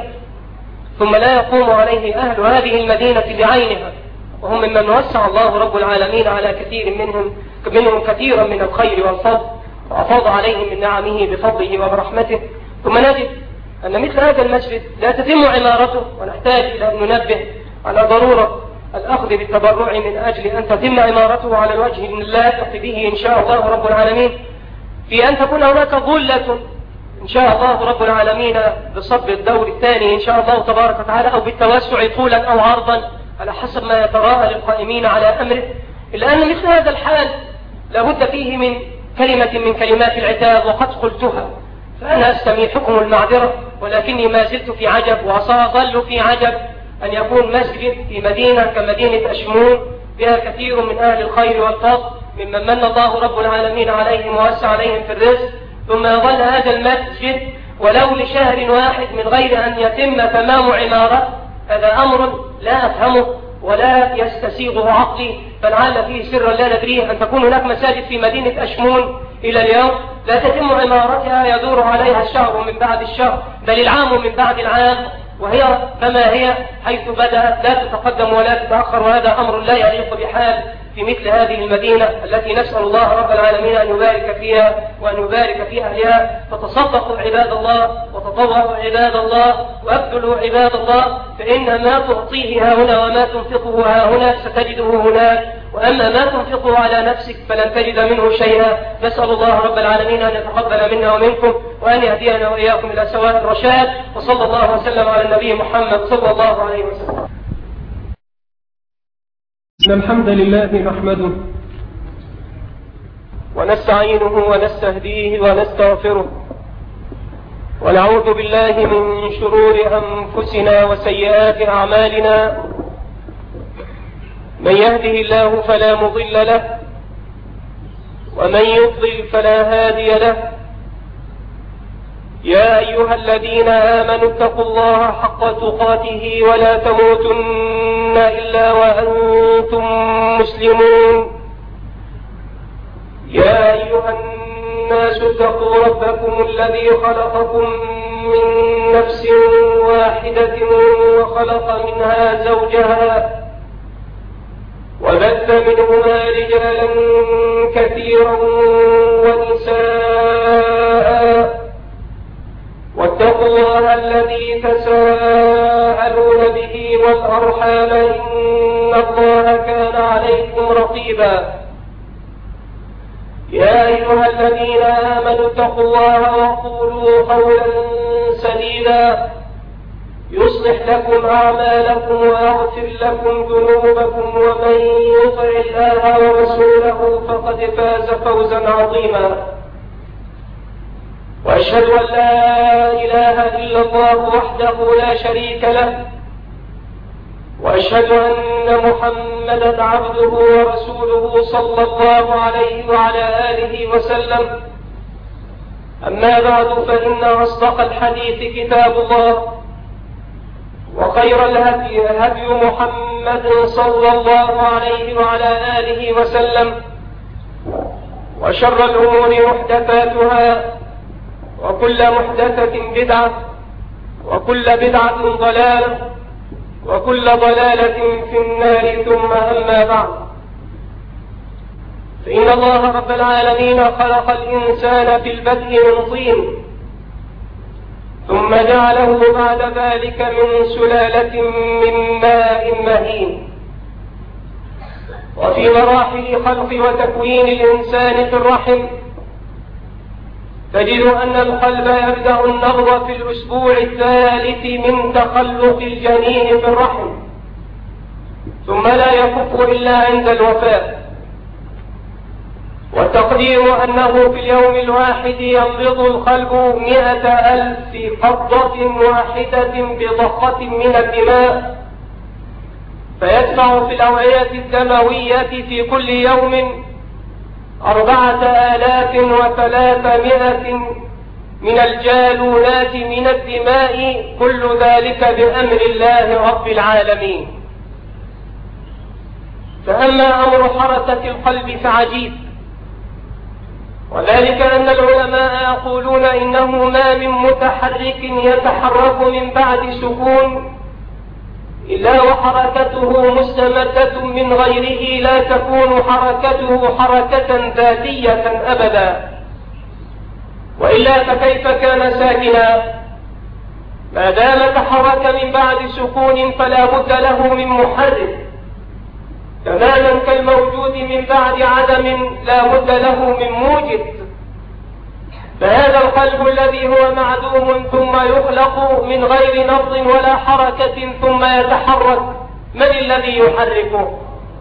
ثم لا يقوم عليه أهل هذه المدينة بعينها، وهم ممن وسع الله رب العالمين على كثير منهم كثيرا من الخير والفضل، وأفاض عليهم من نعمه بفضله وبرحمته. ثم نجد أن مثل هذا المسجد لا تتم عمارته، ونحتاج إلى أن ننبه على ضرورة الأخذ بالتبرع من أجل أن تتم عمارته على الوجه اللائق به إن شاء الله رب العالمين، في أن تكون هناك ظلة إن شاء الله رب العالمين بصب الدور الثاني إن شاء الله تبارك وتعالى، أو بالتوسع طولا أو عرضا على حسب ما يتراءى للقائمين على أمره. إلا أن مثل هذا الحال لابد فيه من كلمة من كلمات العتاب، وقد قلتها، فأنا أستميحكم المعذرة، ولكني ما زلت في عجب وسأظل في عجب أن يكون مسجد في مدينة كمدينة أشمون بها كثير من أهل الخير والفضل ممن من الله رب العالمين عليهم ووسع عليهم في الرزق، ثم يظل هذا المسجد ولو لشهر واحد من غير أن يتم تمام عمارة. هذا أمر لا أفهمه ولا يستسيغه عقلي، فلعل فيه سرا لا ندريه، أن تكون هناك مساجد في مدينة أشمون إلى اليوم لا تتم عمارتها، يدور عليها الشهر من بعد الشهر، بل العام من بعد العام، وهي كما هي حيث بدأت لا تتقدم ولا تتأخر. وهذا أمر لا يليق بحال في مثل هذه المدينة التي نسأل الله رب العالمين أن يبارك فيها وأن يبارك في أهلها. فتصدقوا عباد الله، وتطوعوا عباد الله، وأبذلوا عباد الله، فإن ما تعطيه ها هنا وما تنفقه ها هنا ستجده هناك، وأما ما تنفقه على نفسك فلن تجد منه شيئا. نسأل الله رب العالمين أن يتقبل منا ومنكم، وأن يهدينا وإياكم إلى سواء الرشاد. وصلى الله وسلم على النبي محمد صلى الله عليه وسلم. إن الحمد لله نحمده ونستعينه ونستهديه ونستغفره، ونعوذ بالله من شرور أنفسنا وسيئات أعمالنا. من يهده الله فلا مضل له، ومن يضلل فلا هادي له. يا أيها الذين آمنوا اتقوا الله حق تقاته ولا تموتن إلا وأنتم مسلمون. يا أيها الناس اتقوا ربكم الذي خلقكم من نفس واحدة وخلق منها زوجها وبث منهما رجالا كثيرا ونساء واتقوا الله الذي تساءلون به والأرحام إن الله كان عليكم رقيبا. يا أيها الذين آمنوا اتقوا الله وقولوا قولا سديدا يصلح لكم أعمالكم ويغفر لكم ذنوبكم ومن يطع الله ورسوله فقد فاز فوزا عظيما. وأشهد أن لا إله إلا الله وحده لا شريك له وأشهد أن محمدا عبده ورسوله صلى الله عليه وعلى آله وسلم. أما بعد فإن أصدق الحديث كتاب الله وخير الهدي هدي محمد صلى الله عليه وعلى آله وسلم وشر الأمور محدثاتها وكل محدثة بدعة وكل بدعة ضلالة وكل ضلالة في النار ثم أما بعد فإن الله رب العالمين خلق الإنسان في البدء من طين ثم جعله بعد ذلك من سلالة من ماء مهين. وفي مراحل خلق وتكوين الإنسان في الرحم تجد أن القلب يبدأ النبض في الأسبوع الثالث من تخلق الجنين في الرحم ثم لا يكف إلا عند الوفاة. والتقدير أنه في اليوم الواحد ينبض القلب 100,000 قبضة واحدة بضخة من الدماء فيدفع في الأوعية الدموية في كل يوم 4,300 من الجالونات من الدماء كل ذلك بأمر الله رب العالمين. فأما أمر حركة القلب فعجيب وذلك أن العلماء يقولون إنه ما من متحرك يتحرك من بعد سكون إلا وحركته مستمدة من غيره لا تكون حركته حركة ذاتية أبدا وإلا فكيف كان ساكنا؟ ما دام تحرك من بعد سكون فلا بد له من محرك تماما كالموجود من بعد عدم لا بد له من موجد. فهذا القلب الذي هو معدوم ثم يخلق من غير نبض ولا حركة ثم يتحرك من الذي يحركه؟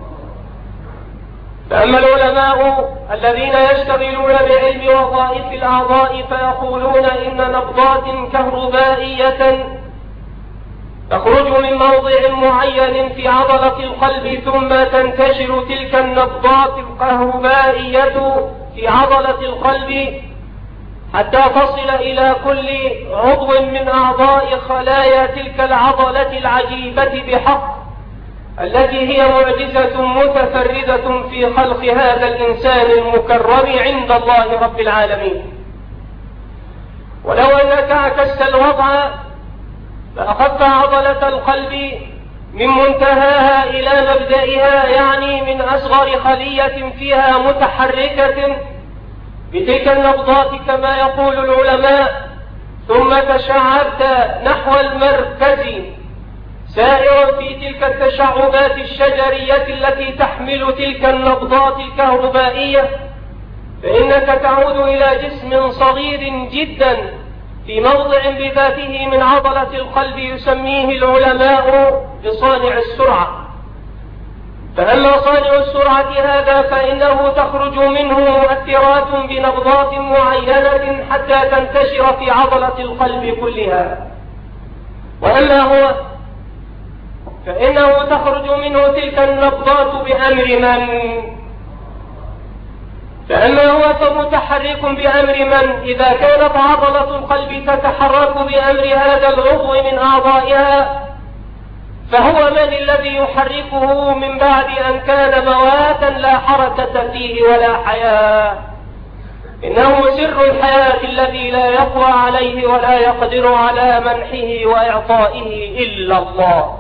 فأما العلماء الذين يشتغلون بعلم وظائف الأعضاء فيقولون إن نبضات كهربائية تخرج من موضع معين في عضلة القلب ثم تنتشر تلك النبضات الكهربائية في عضلة القلب حتى تصل إلى كل عضو من أعضاء خلايا تلك العضلة العجيبة بحق التي هي معجزة متفردة في خلق هذا الإنسان المكرم عند الله رب العالمين. ولو أنك عكست الوضع فأخذت عضلة القلب من منتهاها إلى مبدئها يعني من أصغر خلية فيها متحركة بتلك النبضات كما يقول العلماء ثم تشعبت نحو المركز سائرا في تلك التشعبات الشجرية التي تحمل تلك النبضات الكهربائية فإنك تعود إلى جسم صغير جدا في موضع بذاته من عضلة القلب يسميه العلماء بصانع السرعة. فأما صانع السرعة هذا فإنه تخرج منه مؤثرات بنبضات معينة حتى تنتشر في عضلة القلب كلها. وأما هو فإنه تخرج منه تلك النبضات بأمر من؟ فأما هو فمتحرك بأمر من؟ إذا كانت عضلة القلب تتحرك بأمر هذا العضو من أعضائها فهو من الذي يحركه من بعد أن كان مواتا لا حركة فيه ولا حياة؟ إنه سر الحياة الذي لا يقوى عليه ولا يقدر على منحه وإعطائه إلا الله.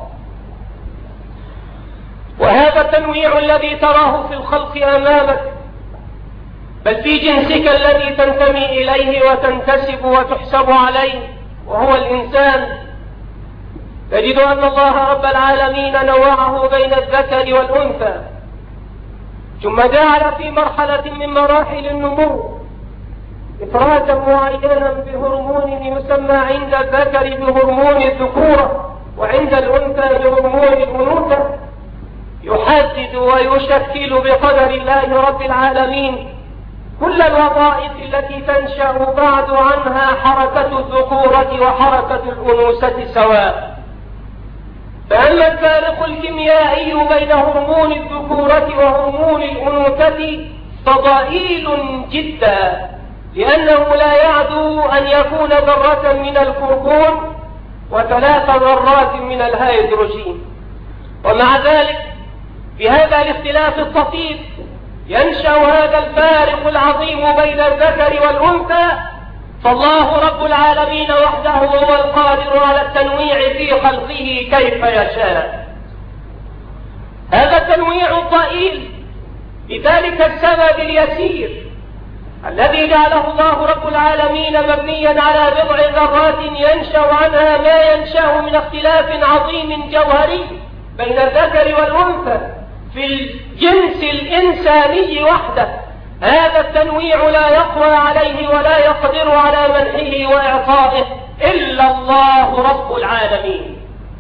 وهذا التنويع الذي تراه في الخلق أمامك، بل في جنسك الذي تنتمي إليه وتنتسب وتحسب عليه، وهو الإنسان، تجد أن الله رب العالمين نوعه بين الذكر والأنثى، ثم جعل في مرحلة من مراحل النمو إفرازا معينا بهرمون يسمى عند الذكر بهرمون الذكورة، وعند الأنثى بهرمون الأنوثة، يحدد ويشكل بقدر الله رب العالمين كل الوظائف التي تنشأ بعد عنها حركة الذكورة وحركة الأنوثة سواء. فأما الفارق الكيميائي بين هرمون الذكورة وهرمون الأنوثة فضئيل جدا، لأنه لا يعدو أن يكون ذرة من الكربون و3 ذرات من الهيدروجين. ومع ذلك بهذا الاختلاف الطفيف ينشأ هذا الفارق العظيم بين الذكر والأنثى، فالله رب العالمين وحده هو القادر على التنويع في خلقه كيف يشاء. هذا التنويع الضئيل بذلك السبب اليسير الذي جعله الله رب العالمين مبنيا على بضع ذرات ينشأ عنها ما ينشأ من اختلاف عظيم جوهري بين الذكر والأنثى في الجنس الإنساني وحده. هذا التنويع لا يقوى عليه ولا يقدر على منحه وإعطائه إلا الله رب العالمين،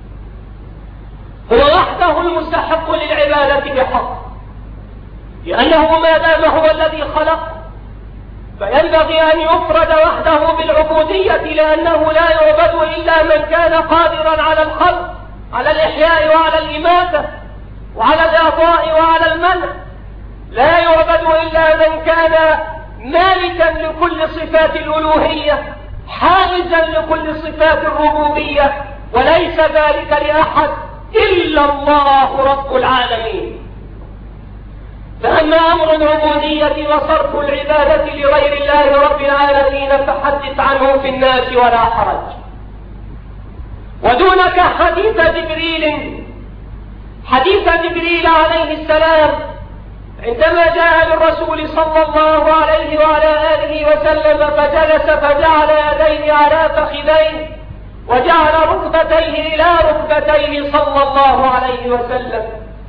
هو وحده المستحق للعبادة بحق، لأنه ما دام هو الذي خلق فينبغي أن يفرد وحده بالعبودية، لأنه لا يعبد إلا من كان قادرا على الخلق، على الإحياء وعلى الإماتة وعلى الإعطاء وعلى المنع. لا يعبد إلا من كان مالكا لكل صفات الألوهية، حائزا لكل صفات الربوبية، وليس ذلك لأحد إلا الله رب العالمين. فأما أمر العبودية وصرف العبادة لغير الله رب العالمين فحدث عنه في الناس ولا حرج. ودونك حديث جبريل عليه السلام عندما جاء للرسول صلى الله عليه وعلى آله وسلم فجلس فجعل يديه على فخذيه وجعل ركبتيه إلى ركبتيه صلى الله عليه وسلم،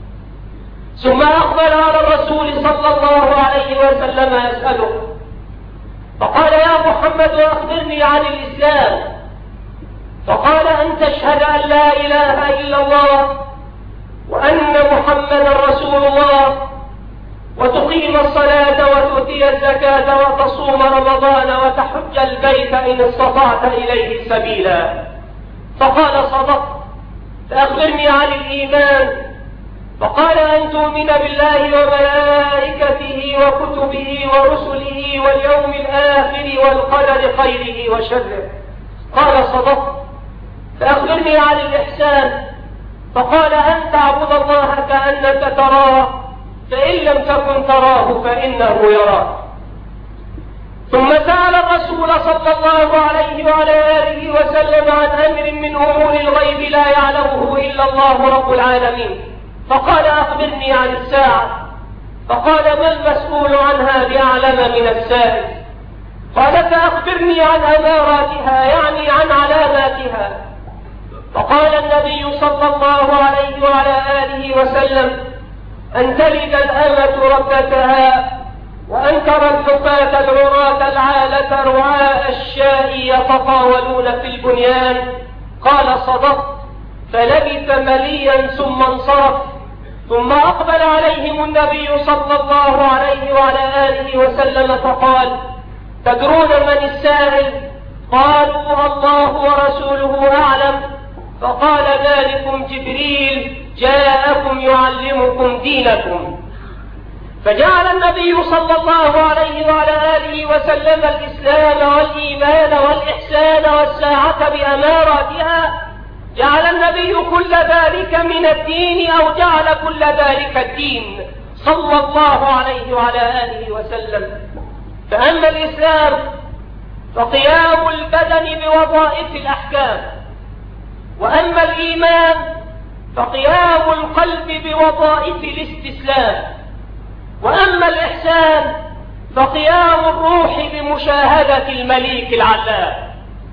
ثم أقبل على الرسول صلى الله عليه وسلم يسأله فقال: يا محمد أخبرني عن الإسلام. فقال: أن تشهد أن لا إله إلا الله وأن محمدا رسول الله، وتقيم الصلاة وتؤتي الزكاة وتصوم رمضان وتحج البيت إن استطعت إليه سبيلا. فقال: صدقت. فأخبرني عن الإيمان. فقال: أن تؤمن بالله وملائكته وكتبه ورسله واليوم الآخر والقدر خيره وشره. قال: صدقت. فأخبرني عن الإحسان. فقال: أن تعبد الله كأنك تراه، فإن لم تكن تراه فإنه يراك. ثم سأل الرسول صلى الله عليه وعلى آله وسلم عن أمر من أمور الغيب لا يعلمه إلا الله رب العالمين. فقال: أخبرني عن الساعة. فقال: ما المسؤول عنها بأعلم من السائل. قال: فأخبرني عن أماراتها، يعني عن علاماتها. فقال النبي صلى الله عليه وعلى آله وسلم: أن تلد الأمة ربتها، وأن ترى الحفاة العراة العالة رعاء الشاء يتطاولون في البنيان. قال: صدقت. فلبث مليا ثم انصرف، ثم أقبل عليهم النبي صلى الله عليه وعلى آله وسلم فقال: تدرون من السائل؟ قالوا: الله ورسوله أعلم. فقال: ذلكم جبريل جاءكم يعلمكم دينكم. فجعل النبي صلى الله عليه وعلى آله وسلم الإسلام والإيمان والإحسان والساعة بأماراتها، جعل النبي كل ذلك من الدين، أو جعل كل ذلك الدين صلى الله عليه وعلى آله وسلم. فأما الإسلام فقيام البدن بوظائف الأحكام، وأما الإيمان فقيام القلب بوظائف الاستسلام، وأما الإحسان فقيام الروح بمشاهدة المليك العلام.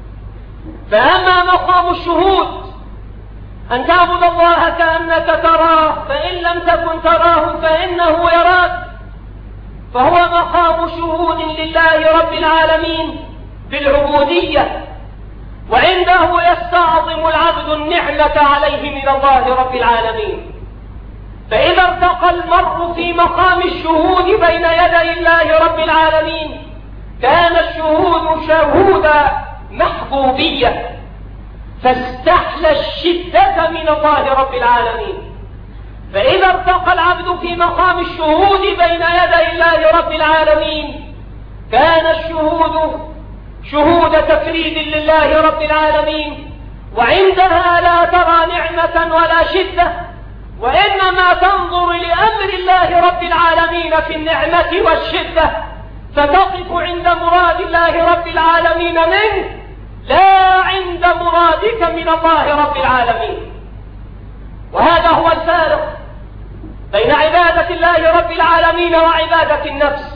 فأما مقام الشهود أن تعبد الله كأنك تراه، فإن لم تكن تراه فإنه يراك، فهو مقام شهود لله رب العالمين بالعبودية، وعنده يستعظم العبد النعمة عليه من الله رب العالمين. فإذا ارتقى المرء في مقام الشهود بين يدي الله رب العالمين كان الشهود شهود محبوبية، فاستحلى الشدة من الله رب العالمين. فإذا ارتقى العبد في مقام الشهود بين يدي الله رب العالمين كان الشهود شهود تفريد لله رب العالمين، وعندها لا ترى نعمة ولا شدة، وإنما تنظر لأمر الله رب العالمين في النعمة والشدة، فتقف عند مراد الله رب العالمين منه لا عند مرادك من الله رب العالمين. وهذا هو الفارق بين عبادة الله رب العالمين وعبادة النفس.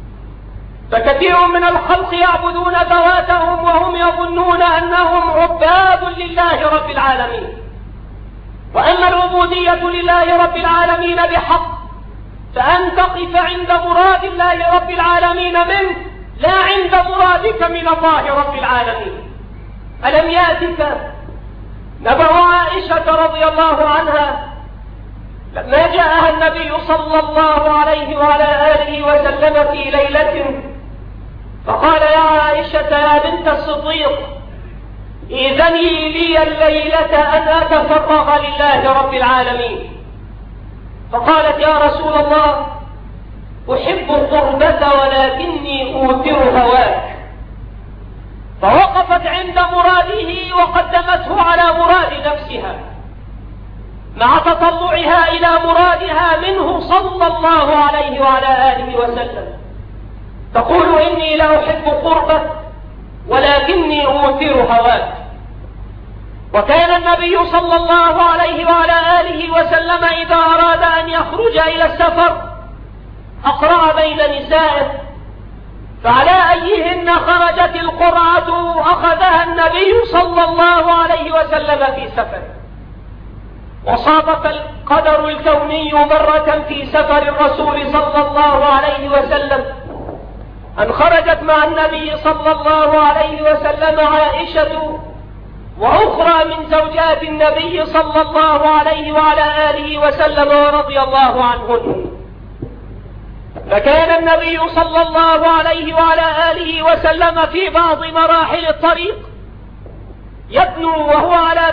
فكثير من الخلق يعبدون ذواتهم وهم يظنون أنهم عباد لله رب العالمين. وأما العبودية لله رب العالمين بحق فأن تقف عند مراد الله رب العالمين منه لا عند مرادك من الله رب العالمين. ألم يأتك نبأ عائشة رضي الله عنها لما جاءها النبي صلى الله عليه وعلى آله وسلم في ليلة فقال يا عائشة يا بنت الصديق إذني لي الليلة أن أتفرغ لله رب العالمين. فقالت يا رسول الله أحب القربة ولكني أوثر هواك. فوقفت عند مراده وقدمته على مراد نفسها مع تطلعها إلى مرادها منه صلى الله عليه وعلى آله وسلم، تقول إني لا أحب قربة ولكني أوثر هواك. وكان النبي صلى الله عليه وعلى آله وسلم إذا أراد أن يخرج إلى السفر أقرأ بين نسائه، فعلى أيهن خرجت القرعة أخذها النبي صلى الله عليه وسلم في سفر. وصادف القدر الكوني مرة في سفر الرسول صلى الله عليه وسلم أن خرجت مع النبي صلى الله عليه وسلم عائشة وأخرى من زوجات النبي صلى الله عليه وعلى آله وسلم ورضي الله عنهن. فكان النبي صلى الله عليه وعلى آله وسلم في بعض مراحل الطريق يدنو وهو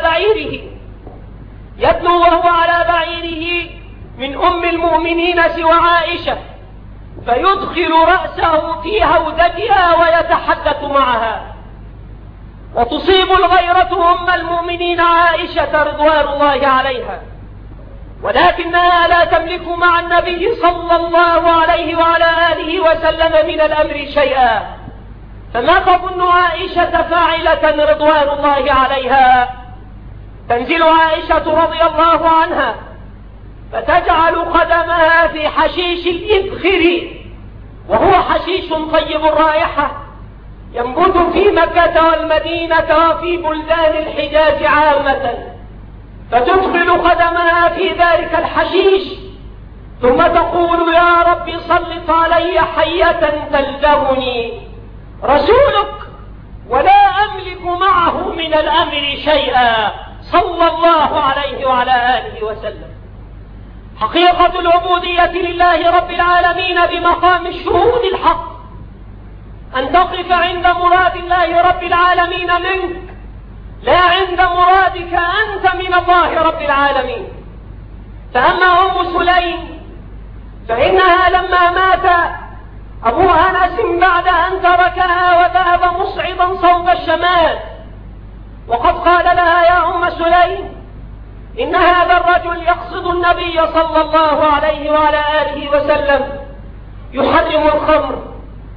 على بعيره من أم المؤمنين سوى عائشة، فيدخل رأسه في هودتها ويتحدث معها، وتصيب الغيرة أم المؤمنين عائشة رضوان الله عليها، ولكنها لا تملك مع النبي صلى الله عليه وعلى آله وسلم من الأمر شيئا. فما تظن عائشة فاعلة رضوان الله عليها؟ تنزل عائشة رضي الله عنها فتجعل قدمها في حشيش الإذخر، وهو حشيش طيب الرائحة ينبت في مكة والمدينة وفي بلدان الحجاز عامة، فتدخل قدمها في ذلك الحشيش ثم تقول يا رب سلط علي حية تلدغني رسولك ولا أملك معه من الأمر شيئا صلى الله عليه وعلى آله وسلم. حقيقة العبودية لله رب العالمين بمقام الشهود الحق أن تقف عند مراد الله رب العالمين منك لا عند مرادك أنت من الله رب العالمين. فأما أم سليم فإنها لما مات أبو أنس بعد أن تركها وذهب مصعدا صوب الشمال، وقد قال لها يا أم سليم إن هذا الرجل يقصد النبي صلى الله عليه وعلى آله وسلم يحرم الخمر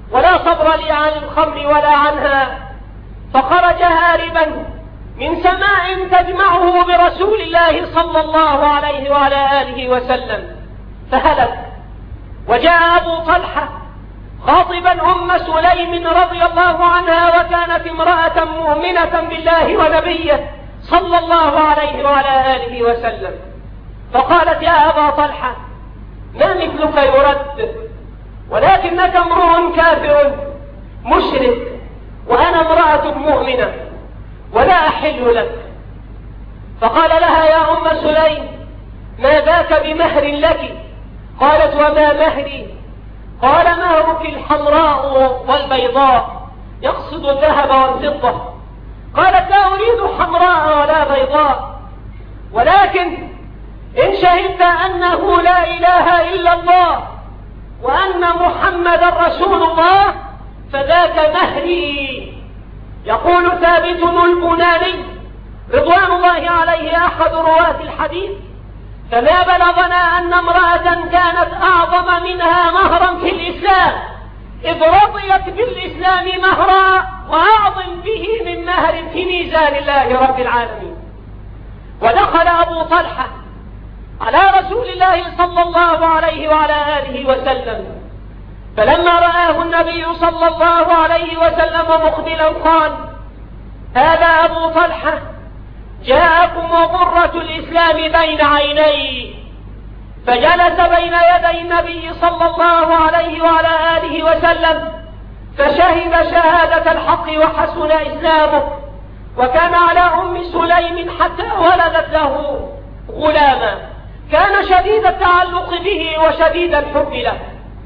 ولا صبر لي عن الخمر ولا عنها، فخرج هاربا من سماع تجمعه برسول الله صلى الله عليه وعلى آله وسلم فهلك. وجاء أبو طلحة خاطبا أم سليم رضي الله عنها، وكانت امرأة مؤمنة بالله ونبيه صلى الله عليه وعلى آله وسلم، فقالت: يا أبا طلحة، ما مثلك يرد، ولكنك امرؤ كافر مشرك، وأنا امرأة مؤمنة ولا أحل لك. فقال لها: يا أم سليم، ما ذاك بمهر لك؟ قالت: وما مهري؟ قال: مهرك الحمراء والبيضاء، يقصد الذهب والفضة. قالت: لا أريد حمراء ولا بيضاء، ولكن إن شهدت أنه لا إله إلا الله وأن محمدا رسول الله فذاك مهري. يقول ثابت البناني رضوان الله عليه أحد رواة الحديث: فما بلغنا أن امرأة كانت أعظم منها مهرا في الإسلام إذ رضيت بالإسلام مهرا وأعظم به من مهر في ميزان الله رب العالمين. ودخل أبو طلحة على رسول الله صلى الله عليه وعلى آله وسلم، فلما رآه النبي صلى الله عليه وسلم مقبلا قال: هذا أبو طلحة جاءكم وغرة الإسلام بين عينيه. فجلس بين يدي النبي صلى الله عليه وعلى آله وسلم فشهد شهادة الحق وحسن إسلامه، وكان على أم سليم حتى ولدت له غلاما كان شديد التعلق به وشديد الحب له،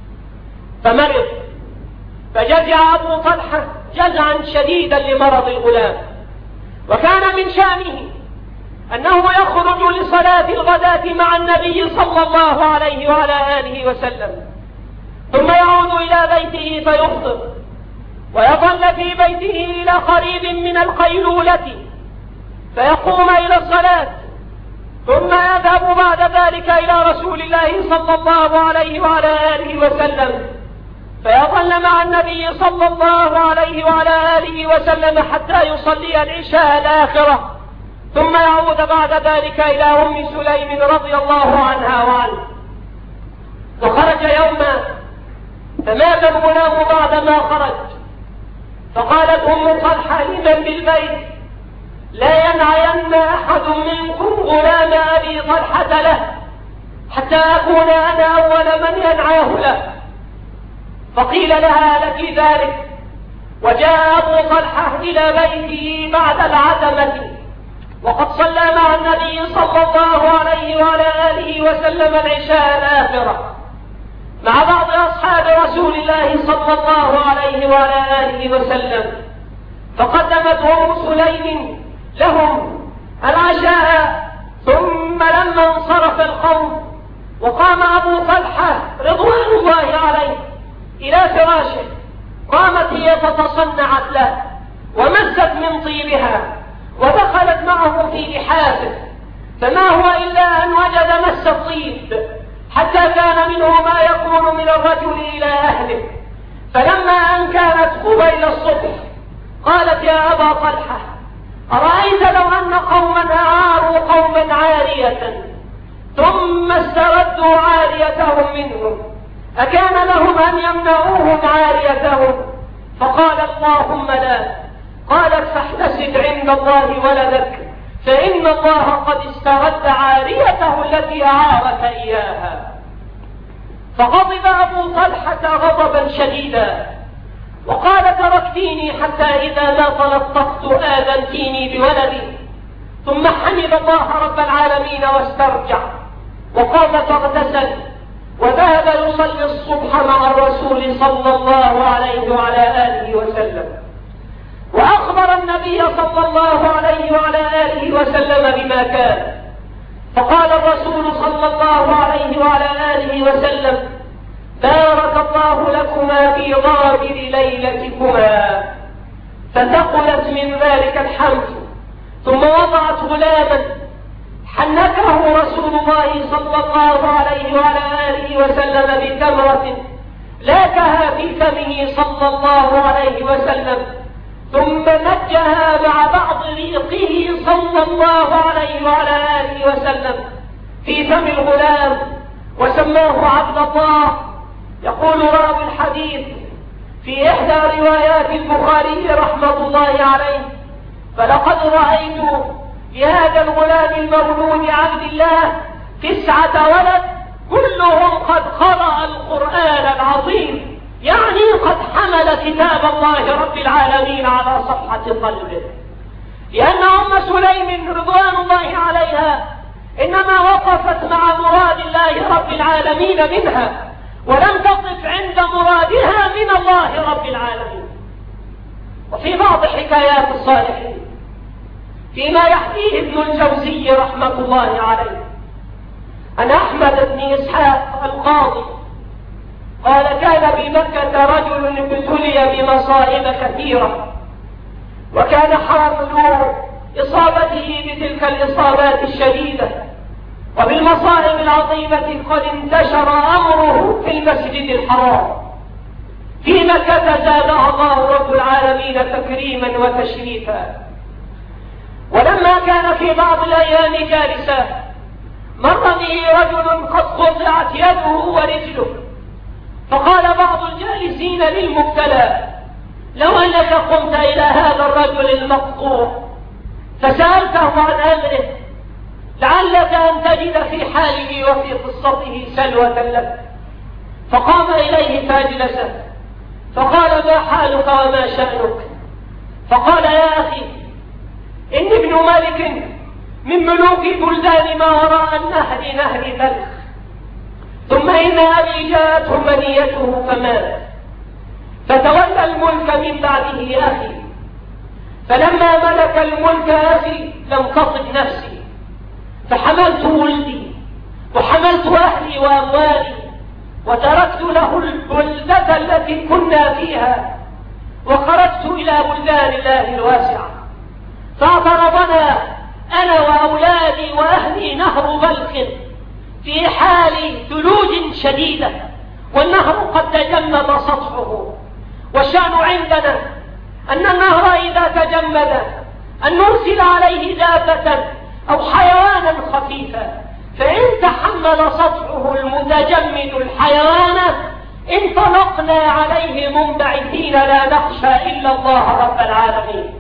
فمرض، فجزع أبو طلحة جزعا شديدا لمرض الغلام. وكان من شأنه أنه يخرج لصلاة الغداة مع النبي صلى الله عليه وعلى آله وسلم، ثم يعود إلى بيته فيفطر ويظل في بيته إلى قريب من القيلولة فيقوم إلى الصلاة، ثم يذهب بعد ذلك إلى رسول الله صلى الله عليه وعلى آله وسلم فيظل مع النبي صلى الله عليه وعلى آله وسلم حتى يصلي العشاء الآخرة، ثم يعود بعد ذلك إلى أم سليم رضي الله عنها وعنه. وخرج يوما فمات الغلام بعدما خرج، فقالت أم طلحة لمن بالبيت: لا ينعين أحد منكم غلام أبي طلحة له حتى أكون أنا أول من ينعاه له. فقيل لها: لك ذلك. وجاء أبو طلحة إلى بيته بعد العتمة وقد صلى مع النبي صلى الله عليه وعلى آله وسلم العشاء الآخرة مع بعض أصحاب رسول الله صلى الله عليه وعلى آله وسلم، فقدمت أم سليم لهم العشاء. ثم لما انصرف القوم وقام أبو طلحة رضوان الله عليه إلى فراشه، قامت هي فتصنعت له ومست من طيبها ودخلت معه في لحافه، فما هو إلا أن وجد مس الطيب حتى كان منه ما يكون من الرجل إلى أهله. فلما أن كانت قبيل الصبح قالت: يا أبا طلحة، أرأيت لو أن قوما أعاروا قوما عارية ثم استردوا عاريتهم منهم أكان لهم أن يمنعوهم عاريتهم؟ فقال: اللهم لا. قالت: فاحتسب عند الله ولدك، فإن الله قد استرد عاريته التي أعارك إياها. فغضب أبو طلحة غضبا شديدا وقال: تركتيني حتى إذا ما تلطفت آذنتيني بولدي. ثم حمد الله رب العالمين واسترجع وقام فاغتسل وذهب يصلي الصبح مع الرسول صلى الله عليه وعلى آله وسلم، وأخبر النبي صلى الله عليه وعلى آله وسلم بما كان. فقال الرسول صلى الله عليه وعلى آله وسلم: بارك الله لكما في ظاهر ليلتكما. فثقلت من ذلك الحمد، ثم وضعت غلاما حنكه رسول الله صلى الله عليه وعلى آله وسلم بتمرة لاكها في فمه صلى الله عليه وسلم، ثم نجها مع بعض ريقه صلى الله عليه وعلى آله وسلم في فم الغلام وسماه عبد الله. يقول راوي الحديث في إحدى روايات البخاري رحمة الله عليه: فلقد رأيت لهذا الغلام المولود عبد الله 9 ولد كلهم قد قرأ القرآن العظيم، يعني قد حمل كتاب الله رب العالمين على صفحة قلبه. لأن أم سليم رضوان الله عليها إنما وقفت مع مراد الله رب العالمين منها، ولم تقف عند مرادها من الله رب العالمين. وفي بعض حكايات الصالحين فيما يحكيه ابن الجوزي رحمة الله عليه عن أحمد بن إسحاق القاضي قال: كان بمكة رجل ابتلي بمصائب كثيرة، وكان حامل إصابته بتلك الإصابات الشديدة وبالمصائب العظيمة قد انتشر أمره في المسجد الحرام في مكة زادها الله رب العالمين تكريما وتشريفا. ولما كان في بعض الأيام جالسا مر به رجل قد قطعت يده ورجله، فقال بعض الجالسين للمبتلى: لو أنك قمت إلى هذا الرجل المقطوع فسألته عن أمره لعلك أن تجد في حاله وفي قصته سلوة لك. فقام إليه فاجلسه، فقال: ما حالك وما شأنك؟ فقال: يا أخي، إني ابن ملك من ملوك بلدان ما وراء النهر، نهر بلخ، ثم إن أبي جاءته منيته فمات، فتولى الملك من بعده يا أخي. فلما ملك الملك أخي لم تطب نفسي، فحملت ولدي وحملت أهلي وأموالي وتركت له البلدة التي كنا فيها وخرجت إلى بلدان الله الواسعة، فاعترضنا أنا وأولادي وأهلي نهر بلخ في حال ثلوج شديدة، والنهر قد تجمد سطحه. والشأن عندنا أن النهر إذا تجمد أن نرسل عليه دابة أو حيوانا خفيفا، فإن تحمل سطحه المتجمد الحيوان انطلقنا عليه منبعثين لا نخشى إلا الله رب العالمين.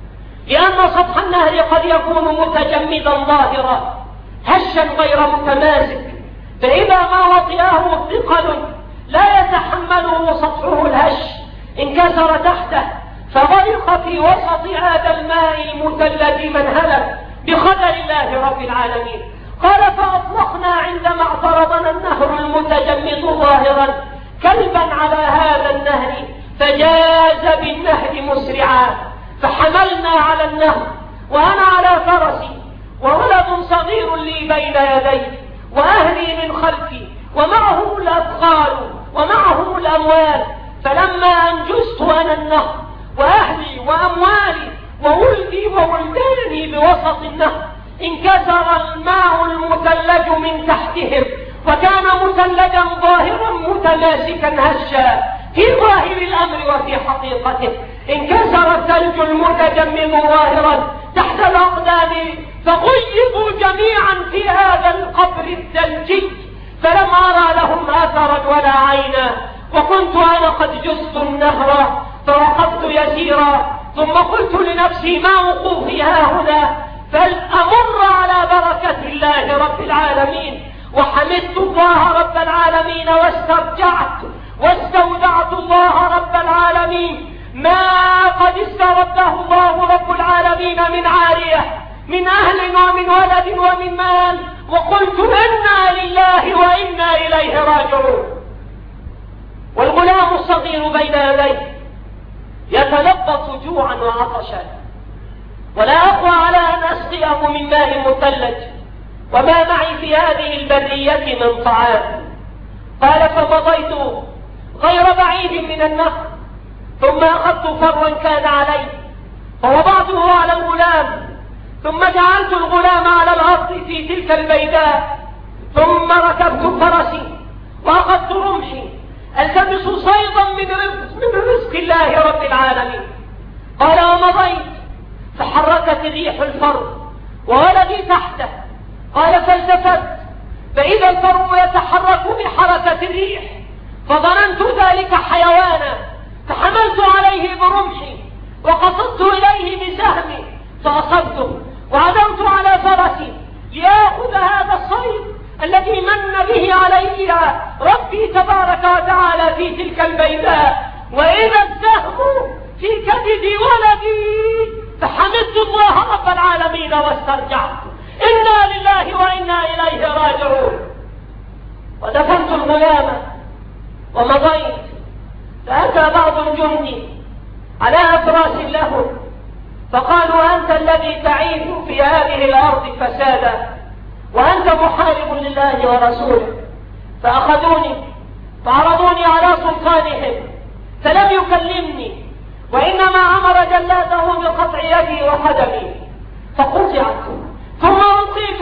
لأن سطح النهر قد يكون متجمدا ظاهرا هشا غير متماسك، فإذا ما وطئه ثقل لا يتحمله سطحه الهش انكسر تحته فغرق في وسط هذا الماء المثلج منهلا بقدر الله رب العالمين. قال: فأطلقنا عندما اعترضنا النهر المتجمد ظاهرا كلبا على هذا النهر فجاز بالنهر مسرعا، فحملنا على النهر وأنا على فرسي وولد صغير لي بين يدي وأهلي من خلفي ومعه الأبغال ومعهم الأموال، فلما أنجزت أنا النهر وأهلي وأموالي وولدي وولداني بوسط النهر انكسر الماء المثلج من تحتهم، وكان مثلجا ظاهرا متماسكا هشا في ظاهر الأمر وفي حقيقته. انكسر الثلج المتجمد ظاهرا تحت الأقدام فغيبوا جميعا في هذا القبر الثلجي، فلم أرى لهم أثرا ولا عينا. وكنت أنا قد جزت النهر فوقفت يسيرا، ثم قلت لنفسي: ما وقوفي هاهنا، فلأمر على بركة الله رب العالمين. وحمدت الله رب العالمين واسترجعت واستودعت الله رب العالمين ما قد استرده الله رب العالمين من عارية، من أهل ومن ولد ومن مال، وقلت: إنا لله وإنا إليه راجعون. والغلام الصغير بين يديه يتلبط جوعا وعطشا، ولا أقوى على أن أسقيه من ماء مثلج، وما معي في هذه البرية من طعام. قال: فمضيت غير بعيد من النهر، ثم أخذت فروا كان علي فوضعته على الغلام، ثم جعلت الغلام على الأرض في تلك البيداء، ثم ركبت فرسي وأخذت رمحي التمس صيدا من رزق الله رب العالمين. قال ومضيت فحركت الريح الفرو وولدي تحته. قال فالتفت فإذا الفرو يتحرك بحركة الريح، فظننت ذلك حيوانا، فحملت عليه برمحي وقصدت إليه بسهمي فأصبته، وعدوت على فرسي ليأخذ هذا الصيد الذي من به علي ربي تبارك وتعالى في تلك البيداء، وإذا السهم في كبد ولدي، فحمدت الله رب العالمين واسترجعت. إنا لله وإنا إليه راجعون. ودفنت الغلام ومضيت، فأتى بعض الجند على أفراس لهم فقالوا أنت الذي تعيش في هذه الأرض فسادا، وأنت محارب لله ورسوله. فأخذوني فعرضوني على سلطانهم، فلم يكلمني، وإنما أمر جلاده بقطع يدي وقدمي، فقطعت ثم ألقيت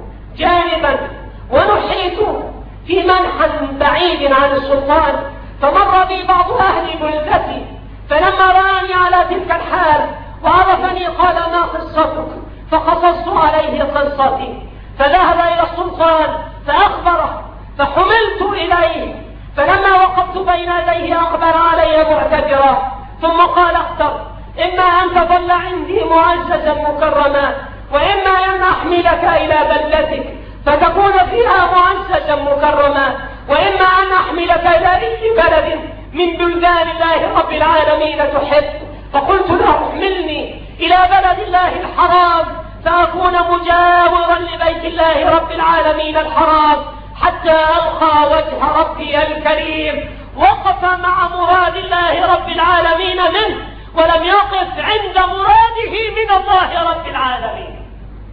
جانبا ونحيت في منحى بعيد عن السلطان. فمر بي بعض أهل بلدتي، فلما رآني على تلك الحال وعرفني قال ما قصتك؟ فقصصت عليه قصتي، فذهب إلى السلطان فأخبره، فحملت إليه، فلما وقفت بين يديه أقبل علي معتذرا، ثم قال اختر، إما أن تظل عندي معززا مكرما، وإما أن أحملك إلى بلدتك فتكون فيها معززا مكرما، وإما أن أحملك إلى أي بلد من بلدان الله رب العالمين تحب. فقلت له احملني إلى بلد الله الحرام فأكون مجاورا لبيت الله رب العالمين الحرام حتى ألقى وجه ربي الكريم. وقف مع مراد الله رب العالمين منه، ولم يقف عند مراده من الله رب العالمين.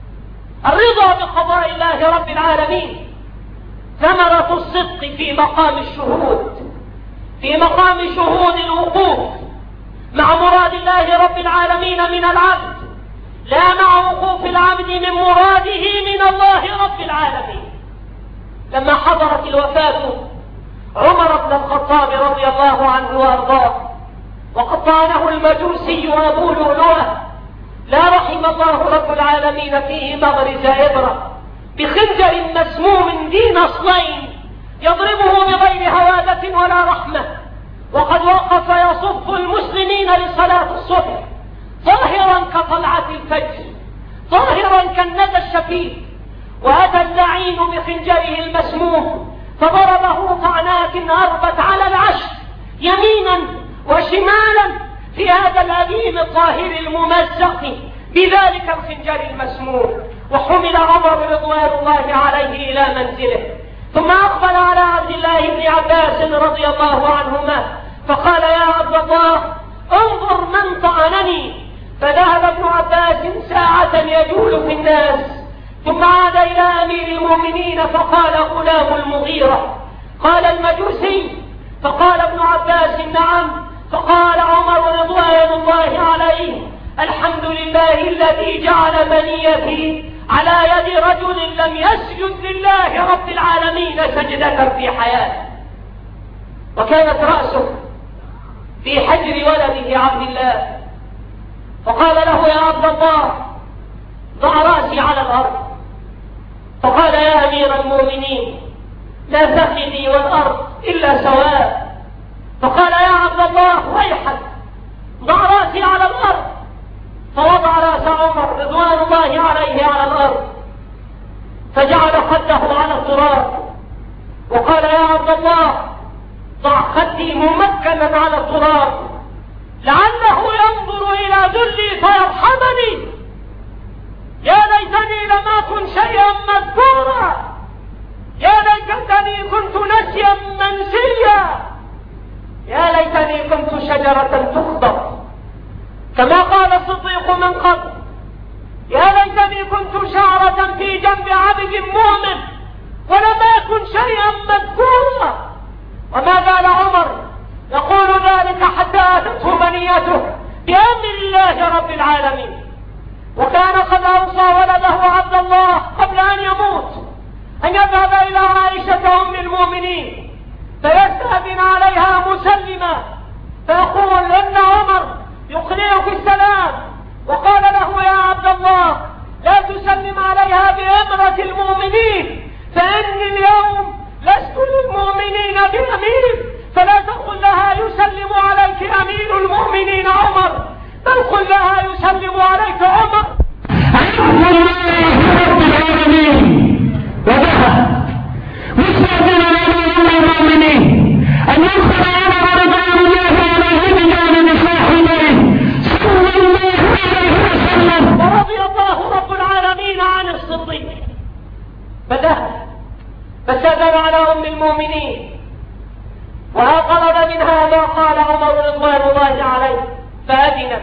الرضا بقضاء الله رب العالمين ثمرة الصدق في مقام الشهود، في مقام شهود الوقوف مع مراد الله رب العالمين من العبد، لا مع وقوف العبد من مراده من الله رب العالمين. لما حضرت الوفاة عمر بن الخطاب رضي الله عنه وارضاه، وقد طعنه المجوسي وابو لؤلؤه، لا رحم الله رب العالمين فيه مغرز إبرة بخنجر مسموم ذي نصلين يضربه بغير هوادة ولا رحمة، وقد وقف يصف المسلمين لصلاة الصبح ظاهرا كطلعة الفجر، ظاهرا كالندى الشفيف، وأتى اللعين بخنجره المسموم فضربه طعنات أربت على العشر يمينا وشمالا في هذا الأليم الطاهر الممزق بذلك الخنجر المسموم. وحمل عمر رضوان الله عليه إلى منزله، ثم أقبل على عبد الله بن عباس رضي الله عنهما فقال يا عبد الله انظر من طعنني. فذهب ابن عباس ساعة يجول في الناس، ثم عاد إلى أمير المؤمنين فقال غلام المغيرة. قال المجوسي، فقال ابن عباس نعم. فقال عمر رضوان الله عليه الحمد لله الذي جعل منيتي على يد رجل لم يسجد لله رب العالمين سجدة في حياته. وكانت رأسه في حجر ولده عبد الله، فقال له يا عبد الله ضع رأسي على الأرض. فقال يا أمير المؤمنين لا تخذي والأرض إلا سواء. فقال يا عبد الله ويحك ضع رأسي على الأرض. فوضع رأس عمر رضوان الله عليه على الأرض، فجعل خده على التراب، وقال يا عبد الله ضع خدي ممكنا على التراب لعله ينظر إلى ذلي فيرحمني. يا ليتني لم أكن شيئا مذكورا، يا ليتني كنت نسيا منسيا، يا ليتني كنت شجرة تخضر كما قال الصديق من قبل، يا ليتني كنت شعرة في جنب عبد مؤمن ولم أكن شيئا مذكورا. وما زال عمر يقول ذلك حتى أتته منيته بأمر الله رب العالمين. وكان قد أوصى ولده عبد الله قبل أن يموت أن يذهب إلى عائشة أم المؤمنين فيستأذن عليه يسلم عليها بإمرة المؤمنين، فإني اليوم لست للمؤمنين بأمير، فلا تقل لها يسلم عليك أمير المؤمنين عمر، بل قل لها يسلم عليك عمر. الحمد لله رب العالمين، وذهب مستأذن على المؤمنين أن يدخل عمر رضوان الله عليه بجانب صاحبيه صلى الله عليه وسلم. ورضي الله رب العالمين عن الصديق، فذهب فاستأذن على أم المؤمنين، وقرب منها ما قال عمر رضوان الله عليه، فأذنت،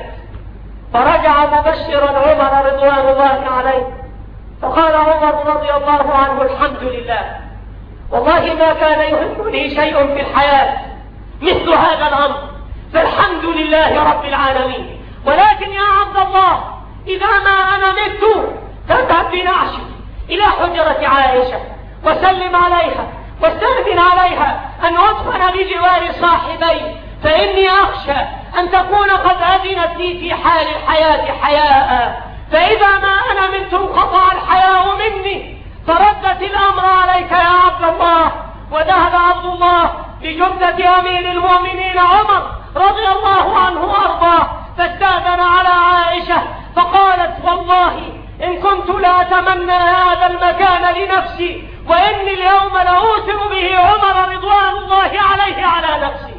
فرجع مبشرا عمر رضوان الله عليه، فقال عمر رضي الله عنه: الحمد لله، والله ما كان يهمني شيء في الحياة مثل هذا الأمر، فالحمد لله رب العالمين. ولكن يا عبد الله، إذا ما أنا مت فاذهب بنعشي إلى حجرة عائشة وسلم عليها واستأذن عليها أن أدخل بجوار صاحبي، فإني أخشى أن تكون قد أذنت لي في حال الحياة حياء، فإذا ما أنا مت انقطع الحياء مني، فردت الأمر عليك يا عبد الله. وذهب عبد الله بجبدة أمير المؤمنين عمر رضي الله عنه وأرضاه، فاستأذن على عائشة فقالت: والله إن كنت لا أتمنى هذا المكان لنفسي، وإني اليوم لأوثر به عمر رضوان الله عليه على نفسي.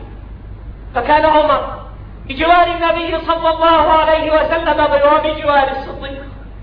فكان عمر بجوار النبي صلى الله عليه وسلم وبجوار الصديق.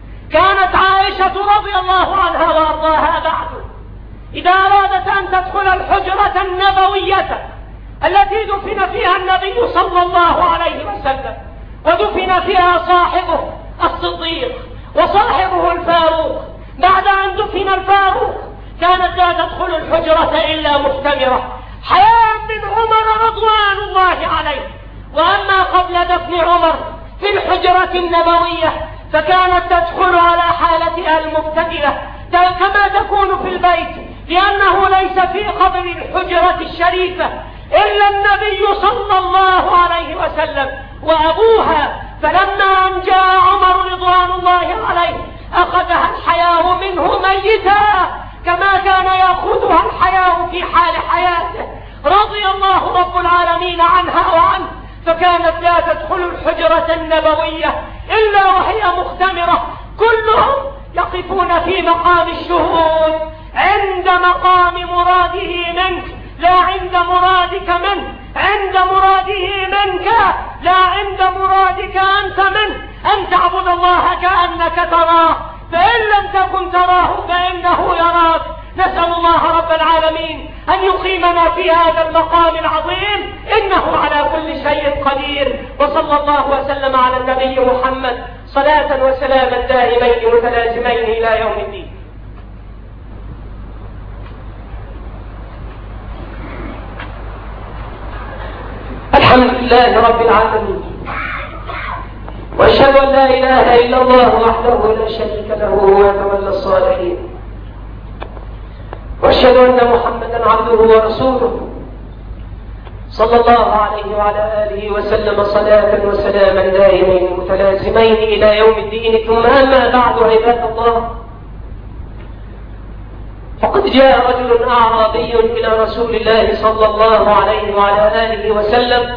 كانت عائشة رضي الله عنها وأرضاها بعد إذا أرادت أن تدخل الحجرة النبوية التي دفن فيها النبي صلى الله عليه وسلم، ودفن فيها صاحبه الصديق وصاحبه الفاروق، بعد أن دفن الفاروق كانت لا تدخل الحجرة إلا محتمرة حياء من عمر رضوان الله عليه. وأما قبل دفن عمر في الحجرة النبوية فكانت تدخل على حالتها المبتدلة كما تكون في البيت، لأنه ليس في قبر الحجرة الشريفة إلا النبي صلى الله عليه وسلم وأبوها، فلما أن جاء عمر رضوان الله عليه أخذها الحياء منه ميتا كما كان يأخذها الحياء في حال حياته، رضي الله رب العالمين عنها وعنه. فكانت لا تدخل الحجرة النبوية إلا وهي مختمرة، كلهم يقفون في مقام الشهود عند مقام مراده منك، لا عند مرادك منه، عند مراده منك لا عند مرادك أنت منه، أن تعبد الله كأنك تراه، فإن لم تكن تراه فإنه يراك. نسأل الله رب العالمين أن يقيمنا في هذا المقام العظيم، إنه على كل شيء قدير. وصلى الله وسلم على النبي محمد صلاة وسلاما دائمين متلازمين إلى يوم الدين. الحمد لله رب العالمين، وأشهد أن لا إله إلا الله وحده لا شريك له ويتولى الصالحين، وأشهد أن محمدا عبده ورسوله صلى الله عليه وعلى آله وسلم صلاة وسلاما دائمين متلازمين إلى يوم الدين. ثم أما بعد، عباد الله، فقد جاء رجل أعرابي إلى رسول الله صلى الله عليه وعلى آله وسلم،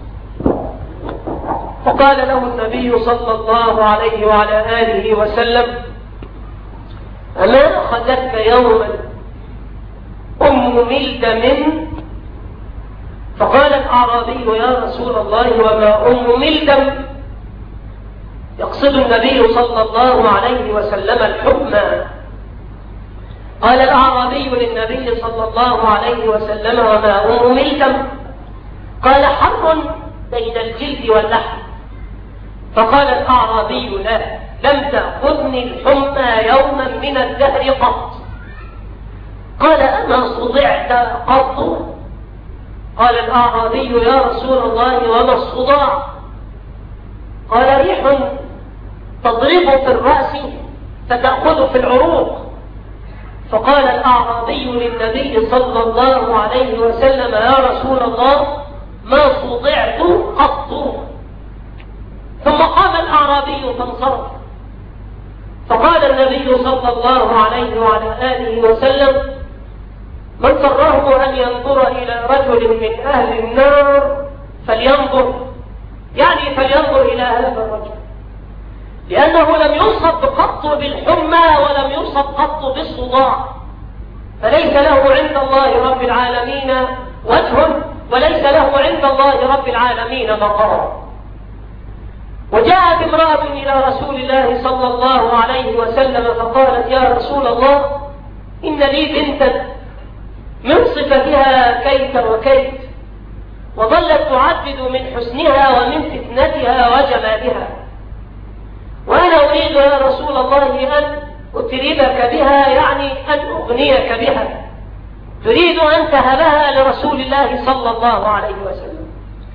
فقال له النبي صلى الله عليه وعلى آله وسلم: أما أخذتك يوما أم ملدم؟ فقال الأعرابي: يا رسول الله، وما أم ملدم؟ يقصد النبي صلى الله عليه وسلم الحمى. قال الأعرابي للنبي صلى الله عليه وسلم: وما أم ملدم؟ قال: حر بين الجلد واللحم. فقال الأعرابي: لا، لم تأخذني الحمى يوما من الدهر قط. قال: أما صدعت قط؟ قال الأعرابي: يا رسول الله، وما الصداع؟ قال: ريح تضرب في الرأس فتأخذ في العروق. فقال الأعرابي للنبي صلى الله عليه وسلم: يا رسول الله، ما صدعت قط. ثم قام الأعرابي فانصرف، فقال النبي صلى الله عليه وعلى آله وسلم: من سره أن ينظر إلى رجل من أهل النار فلينظر، يعني فلينظر إلى هذا الرجل، لأنه لم يصب قط بالحمى ولم يصب قط بالصداع، فليس له عند الله رب العالمين وجه، وليس له عند الله رب العالمين مقام. وجاءت امرأة إلى رسول الله صلى الله عليه وسلم فقالت: يا رسول الله، إن لي بنتا من صفتها كيت وكيت، وظلت تعدد من حسنها ومن فتنتها وجمالها، وأنا أريد يا رسول الله أن أتربك بها، يعني أن أغنيك بها، تريد أن تهبها لرسول الله صلى الله عليه وسلم.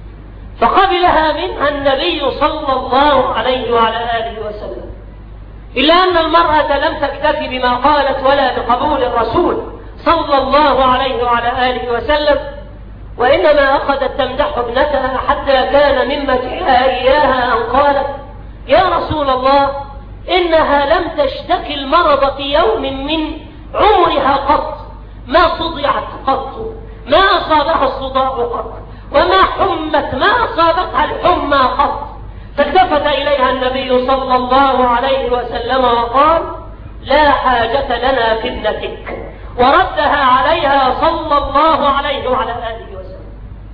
فقبلها منها النبي صلى الله عليه وعلى آله وسلم، إلا أن المرأة لم تكتفي بما قالت ولا بقبول الرسول صلى الله عليه وعلى آله وسلم، وإنما أخذت تمدح ابنتها حتى كان من مدحها إياها أن قالت: يا رسول الله، إنها لم تشتكي المرض في يوم من عمرها قط، ما صدعت قط، ما أصابها الصداع قط، وما حمت، ما أصابتها الحمى قط. فالتفت إليها النبي صلى الله عليه وسلم وقال: لا حاجة لنا في ابنتك، وردها عليها صلى الله عليه وعلى آله وسلم.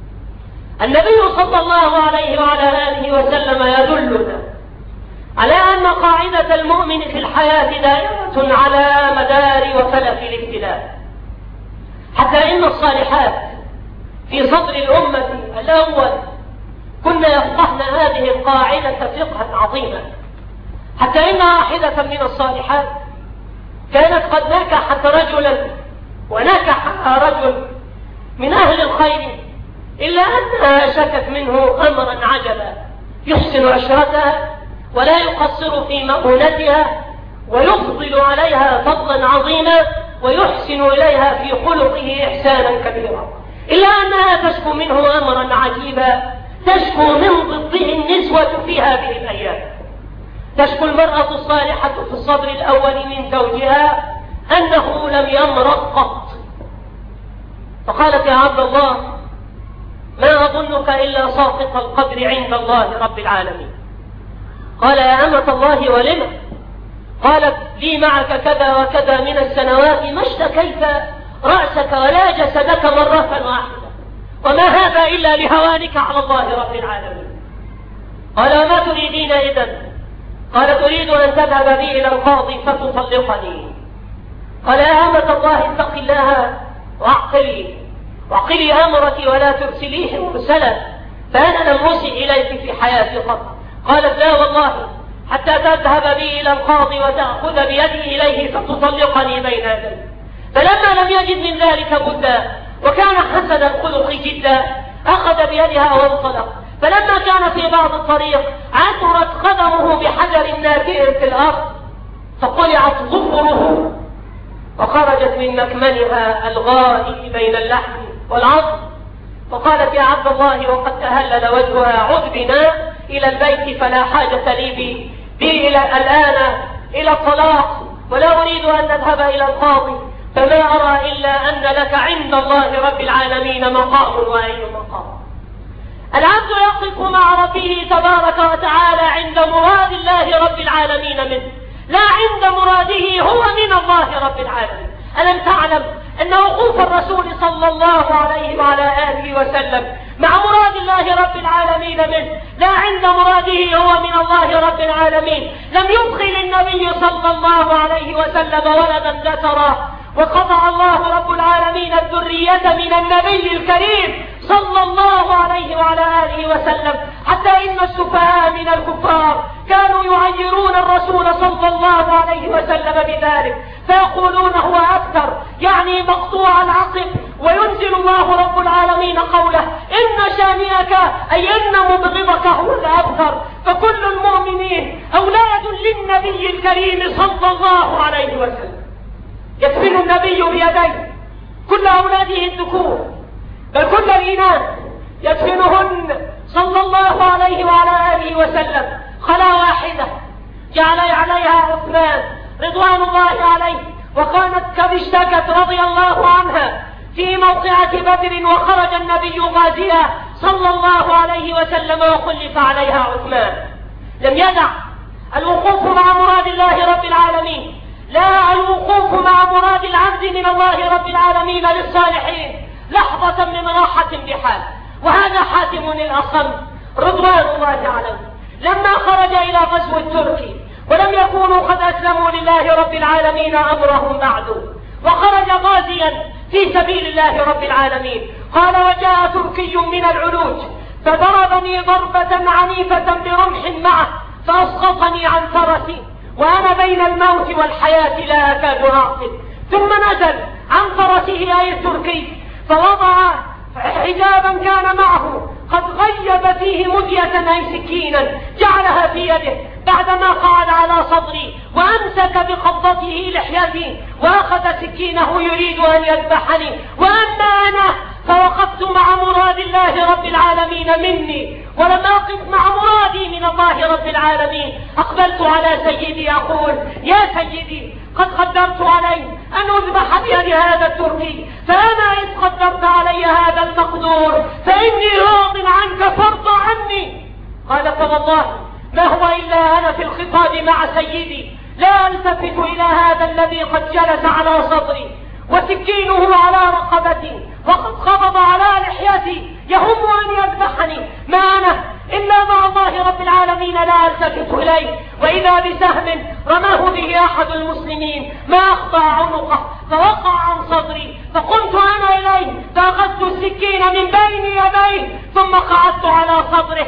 النبي صلى الله عليه وعلى آله وسلم يدلنا على أن قاعدة المؤمن في الحياة دائرة على مدار وفلك الابتلاء، حتى إن الصالحات في صدر الأمة الأول كنا يفقهن هذه القاعدة فقها عظيما، حتى إن واحدة من الصالحات كانت قد نكحت رجلا ونكحها رجل من أهل الخير، إلا أنها شكت منه أمرا عجبا، يحسن عشرتها ولا يقصر في مؤونتها، ويفضل عليها فضلا عظيما، ويحسن إليها في خلقه إحسانا كبيرا، إلا أنها تشكو منه أمرا عجيبا، تشكو من ضده النسوة في هذه الأيام. تشكو المرأة الصالحة في الصدر الأول من زوجها أنه لم يمرض قط، فقالت: يا عبد الله، ما أظنك إلا ساقط القدر عند الله رب العالمين. قال: يا أمة الله، ولم؟ قالت: لي معك كذا وكذا من السنوات ما اشتكيت رأسك ولا جسدك مرة واحدة، وما هذا إلا لهوانك على الله رب العالمين. قال: وما تريدين إذن؟ قال: تريد أن تذهب بي إلى القاضي فتطلقني. قال: يا أمة الله، اتق الله واعقلي أمرك ولا ترسليه مرسلا، فأنا لم أرسل إليك في حياتي قط. قالت: لا والله، حتى تذهب بي إلى القاضي وتأخذ بيدي إليه فتطلقني بين يديه. فلما لم يجد من ذلك بدا، وكان حسن الخلق جدا، أخذ بيدها وانطلق. فلما كان في بعض الطريق عثرت قدمه بحجر نافئ في الأرض، فقلعت ظفره وخرجت من مكمنها الغائي بين اللحم والعظم. فقالت: يا عبد الله، وقد تهلل وجهها، عد بنا إلى البيت، فلا حاجة لي بي الآن إلى الطلاق، ولا أريد أن نذهب إلى القاضي، فما أرى إلا أن لك عند الله رب العالمين مقام، وأي مقام. العبد يقف مع ربه تبارك وتعالى عند مراد الله رب العالمين منه، لا عند مراده هو من الله رب العالمين. ألم تعلم أن وقوف الرسول صلى الله عليه وعلى آله وسلم مع مراد الله رب العالمين منه، لا عند مراده هو من الله رب العالمين. لم يدخل النبي صلى الله عليه وسلم ولدا ذكرا، وقطع الله رب العالمين الذرية من النبي الكريم صلى الله عليه وعلى آله وسلم، حتى إن السفهاء من الكفار كانوا يعيرون الرسول صلى الله عليه وسلم بذلك، فيقولون هو أكثر، يعني مقطوع العقب. وينزل الله رب العالمين قوله: إن شانئك أي إن مبغضك هو الأبتر. فكل المؤمنين أولاد للنبي الكريم صلى الله عليه وسلم. يدفن النبي بيديه كل أولاده الذكور، بل كل الإناث يدفنهن صلى الله عليه وعلى آله وسلم خلا واحدة، جعل عليها عثمان رضوان الله عليه، وكانت قد اشتكت رضي الله عنها في موقعة بدر، وخرج النبي غازيا صلى الله عليه وسلم وخلف عليها عثمان. لم يدع الوقوف مع مراد الله رب العالمين، لا الوقوف مع مراد العبد من الله رب العالمين للصالحين لحظة من راحة بحال. وهذا حاتم الأصم رضوان الله عليه لما خرج إلى غزو التركي ولم يكونوا قد أسلموا لله رب العالمين أمرهم بعد، وخرج غازيا في سبيل الله رب العالمين، قال: وجاء تركي من العلوج فضربني ضربة عنيفة برمح معه فأسقطني عن فرسي وأنا بين الموت والحياة لا أكاد أعقل. ثم نزل عن فرسه أي التركي فوضع حجابا كان معه قد غيب فيه مدية أي سكينا، جعلها في يده بعدما قعد على صدري وأمسك بقبضته لحيتي وأخذ سكينه يريد أن يذبحني، وأما أنا فوقفت مع مراد الله رب العالمين مني ولم أقف مع مرادي من الله رب العالمين. أقبلت على سيدي أقول: يا سيدي، قد قدرت علي أن أذبح بيد هذا التركي، فأنا إذ قدرت علي هذا المقدور فإني راض عنك فارض عني. قال: فوالله ما هو إلا أنا في الخطاب مع سيدي لا ألتفت إلى هذا الذي قد جلس على صدري وسكينه على رقبتي وقد خبض على لحيتي يهم أن يذبحني، ما أنا إلا مع الله رب العالمين لا ألتفت إليه. وإذا بسهم رماه به أحد المسلمين ما أخطأ عنقه فوقع عن صدري، فقمت أنا إليه فأخذت السكين من بين يديه ثم قعدت على صدره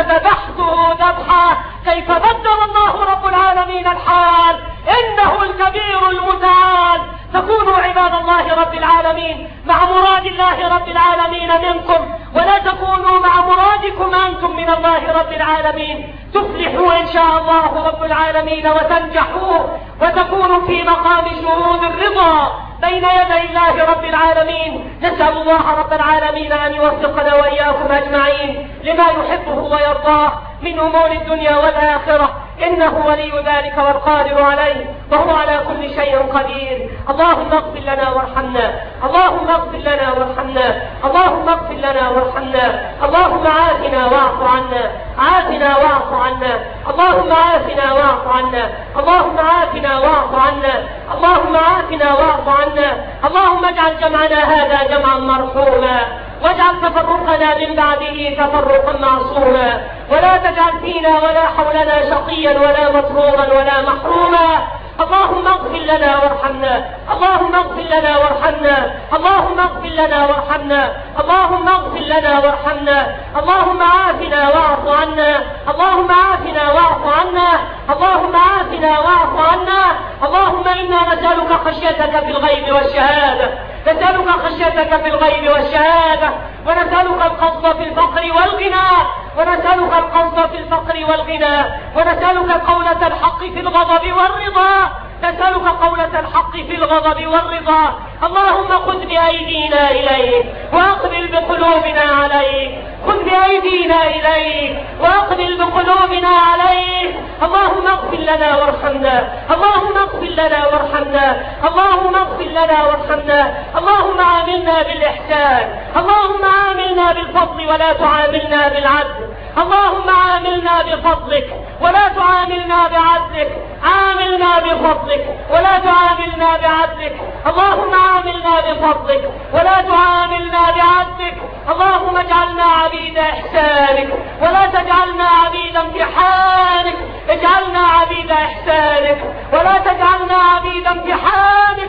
فذبحته ذبحا كيف بدل الله رب العالمين الحال، إنه الكبير المتعال. فكونوا عباد الله رب العالمين مع مراد الله رب العالمين منكم، ولا تكونوا مع مرادكم أنتم من الله رب العالمين، تفلحوا إن شاء الله رب العالمين وتنجحوا وتكونوا في مقام شهود الرضا بين يدي الله رب العالمين. نسأل الله رب العالمين أن يوفقنا وإياكم أجمعين لما يحبه ويرضاه من أمور الدنيا والآخرة، إنه ولي ذلك والقادر عليه وهو على كل شيء قدير. اللهم اغفر لنا وارحمنا، اللهم اغفر لنا وارحمنا، اللهم اغفر لنا وارحمنا، اللهم عافنا واعف عنا، عافنا واعف عنا، اللهم عافنا واعف عنا، اللهم عافنا واعف عنا، اللهم عافنا واعف عنا. اللهم اجعل جمعنا هذا جمعا مرحوما، واجعل تفرقنا من بعده تفرقا معصوما، ولا تجعل فينا ولا حولنا شقيا ولا مطرودا ولا محروما. اللهم اغفر لنا وارحمنا، اللهم اغفر لنا وارحمنا، اللهم اغفر لنا وارحمنا، اللهم اغفر لنا وارحمنا، اللهم عافنا واعف عنا، اللهم عافنا واعف عنا، اللهم عافنا واعف عنا. اللهم إنا نسألك خشيتك في الغيب والشهادة، نسألك خشيتك في الغيب والشهادة، ونسألك القصد في الفقر والغنى، ونسألك القصد في الفقر والغنى، ونسألك قولة الحق في الغضب والرضا، نسألك قولة الحق في الغضب والرضا. اللهم خذ بأيدينا إليك وأقبل بقلوبنا عليك، خذ بأيدينا إليك وأقبل بقلوبنا عليك. اللهم اغفر لنا وارحمنا، اللهم اغفر لنا وارحمنا، اللهم اغفر لنا وارحمنا. اللهم عاملنا بالإحسان، اللهم عاملنا بالفضل ولا تعاملنا بالعدل، اللهم عاملنا بفضلك ولا تعاملنا بعدلك، عاملنا بفضلك ولا تعاملنا بعدلك، اللهم عاملنا بفضلك ولا تعاملنا بعدلك. اللهم اجعلنا عبيد إحسانك ولا تجعلنا عبيد امتحانك، اجعلنا عبيد إحسانك ولا تجعلنا عبيد امتحانك.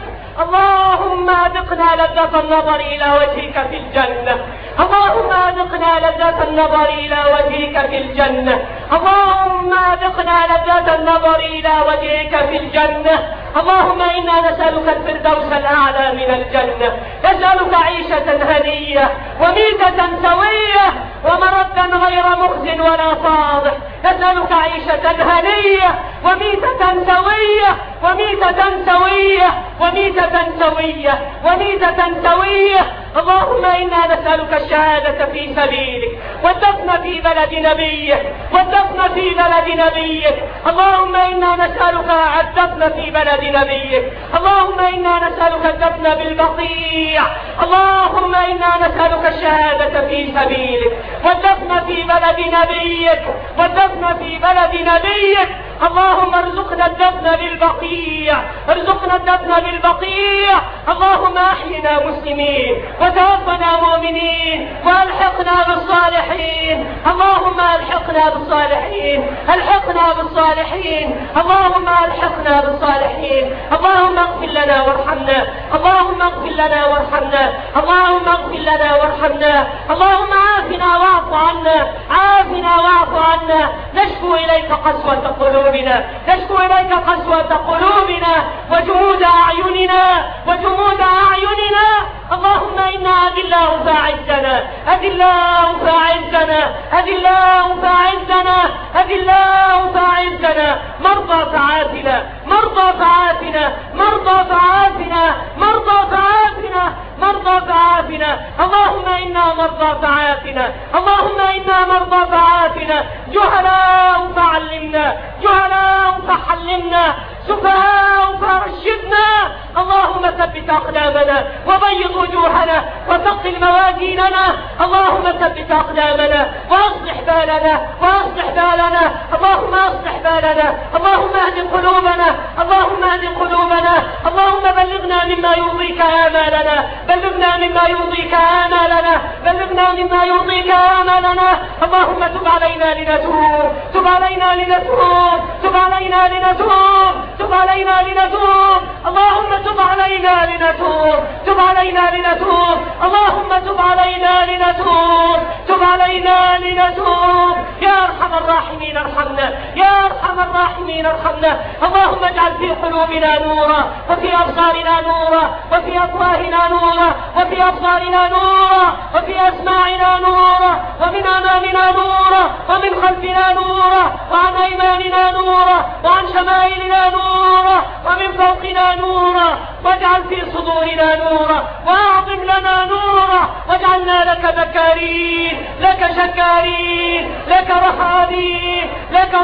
اللهم أذقنا لذة النظر إلى وجهك في الجنة، اللهم أذقنا لذة النظر إلى وجهك في الجنة، اللهم أذقنا لذة النظر إلى وجهك في الجنة. اللهم إنا نسألك الفردوس الأعلى من الجنة، نسألك عيشة هنية وميتة سوية ومردا غير مخزن ولا فاضح، نسألك عيشة هنية وميتة سوية وميتة سوية وميتة سوية وميتة سوية. اللهم إنا نسألك الشهادة في سبيلك والدفن في بلد نبيك والدفن في بلد نبيك. اللهم إنا نسألك الدفن في بلد نبيك. اللهم إنا نسألك الدفن بالبقيع. اللهم إنا نسألك الشهادة في سبيلك والدفن في بلد نبيك والدفن في بلد نبيك. اللهم ارزقنا الدفن بالبقيع ارزقنا الدفن بالبقيع. اللهم أحينا مسلمين وتوفنا مؤمنين والحقنا بالصالحين. اللهم الحقنا بالصالحين الحقنا بالصالحين. اللهم الحقنا بالصالحين. اللهم اغفر لنا وارحمنا. اللهم اغفر لنا وارحمنا. اللهم اغفر لنا وارحمنا. اللهم عافنا واعف عنا عافنا واعف عنا. نشكو إليك قسوة قلوبنا نشكو إليك قسوة قلوبنا وجمود أعيننا وجمود أعيننا. اللهم إنا أذلاه فأعزنا أذلاه فأعزنا أذلاه فأعزنا أذلاه فأعزنا. مرضى فعافنا مرضى فعافنا مرضى فعافنا مرضى فعافنا مرضى فعافنا. اللهم إنا مرضى فعافنا اللهم إنا مرضى فعافنا. جهلاء فعلمنا جهلاء فحلمنا سفهاء فرشدنا. اللهم ثبت أقدامنا وبيض وجوهنا وثقل موازيننا. اللهم ثبت أقدامنا وأصلح بالنا وأصلح بالنا. اللهم أصلح بالنا. اللهم اهد قلوبنا اللهم اهد قلوبنا. اللهم بلغنا مما يرضيك آمالنا بلغنا مما يرضيك آمالنا بلغنا مما يرضيك آمالنا. اللهم تب علينا لنتوب تب علينا لنتوب تب علينا لنتوب تب علينا لنتوب. اللهم تب علينا لنتوب تب علينا لنتوب. اللهم تب علينا لنتوب تب علينا لنتوب. يا أرحم الراحمين ارحمنا يا أرحم الراحمين ارحمنا. اللهم اجعل في قلوبنا نورا وفي أبصارنا نورا وفي أفواهنا نورا وفي أبصارنا نورا وفي أسماعنا نورا ومن أمامنا نورا ومن خلفنا نورا وعن أيماننا نورا وعن شمائلنا نورا ومن فوقنا نورا. واجعل في صدورنا نورا واعظم لنا نورا. واجعلنا لك ذكارين لك شكارين لك رحابين لك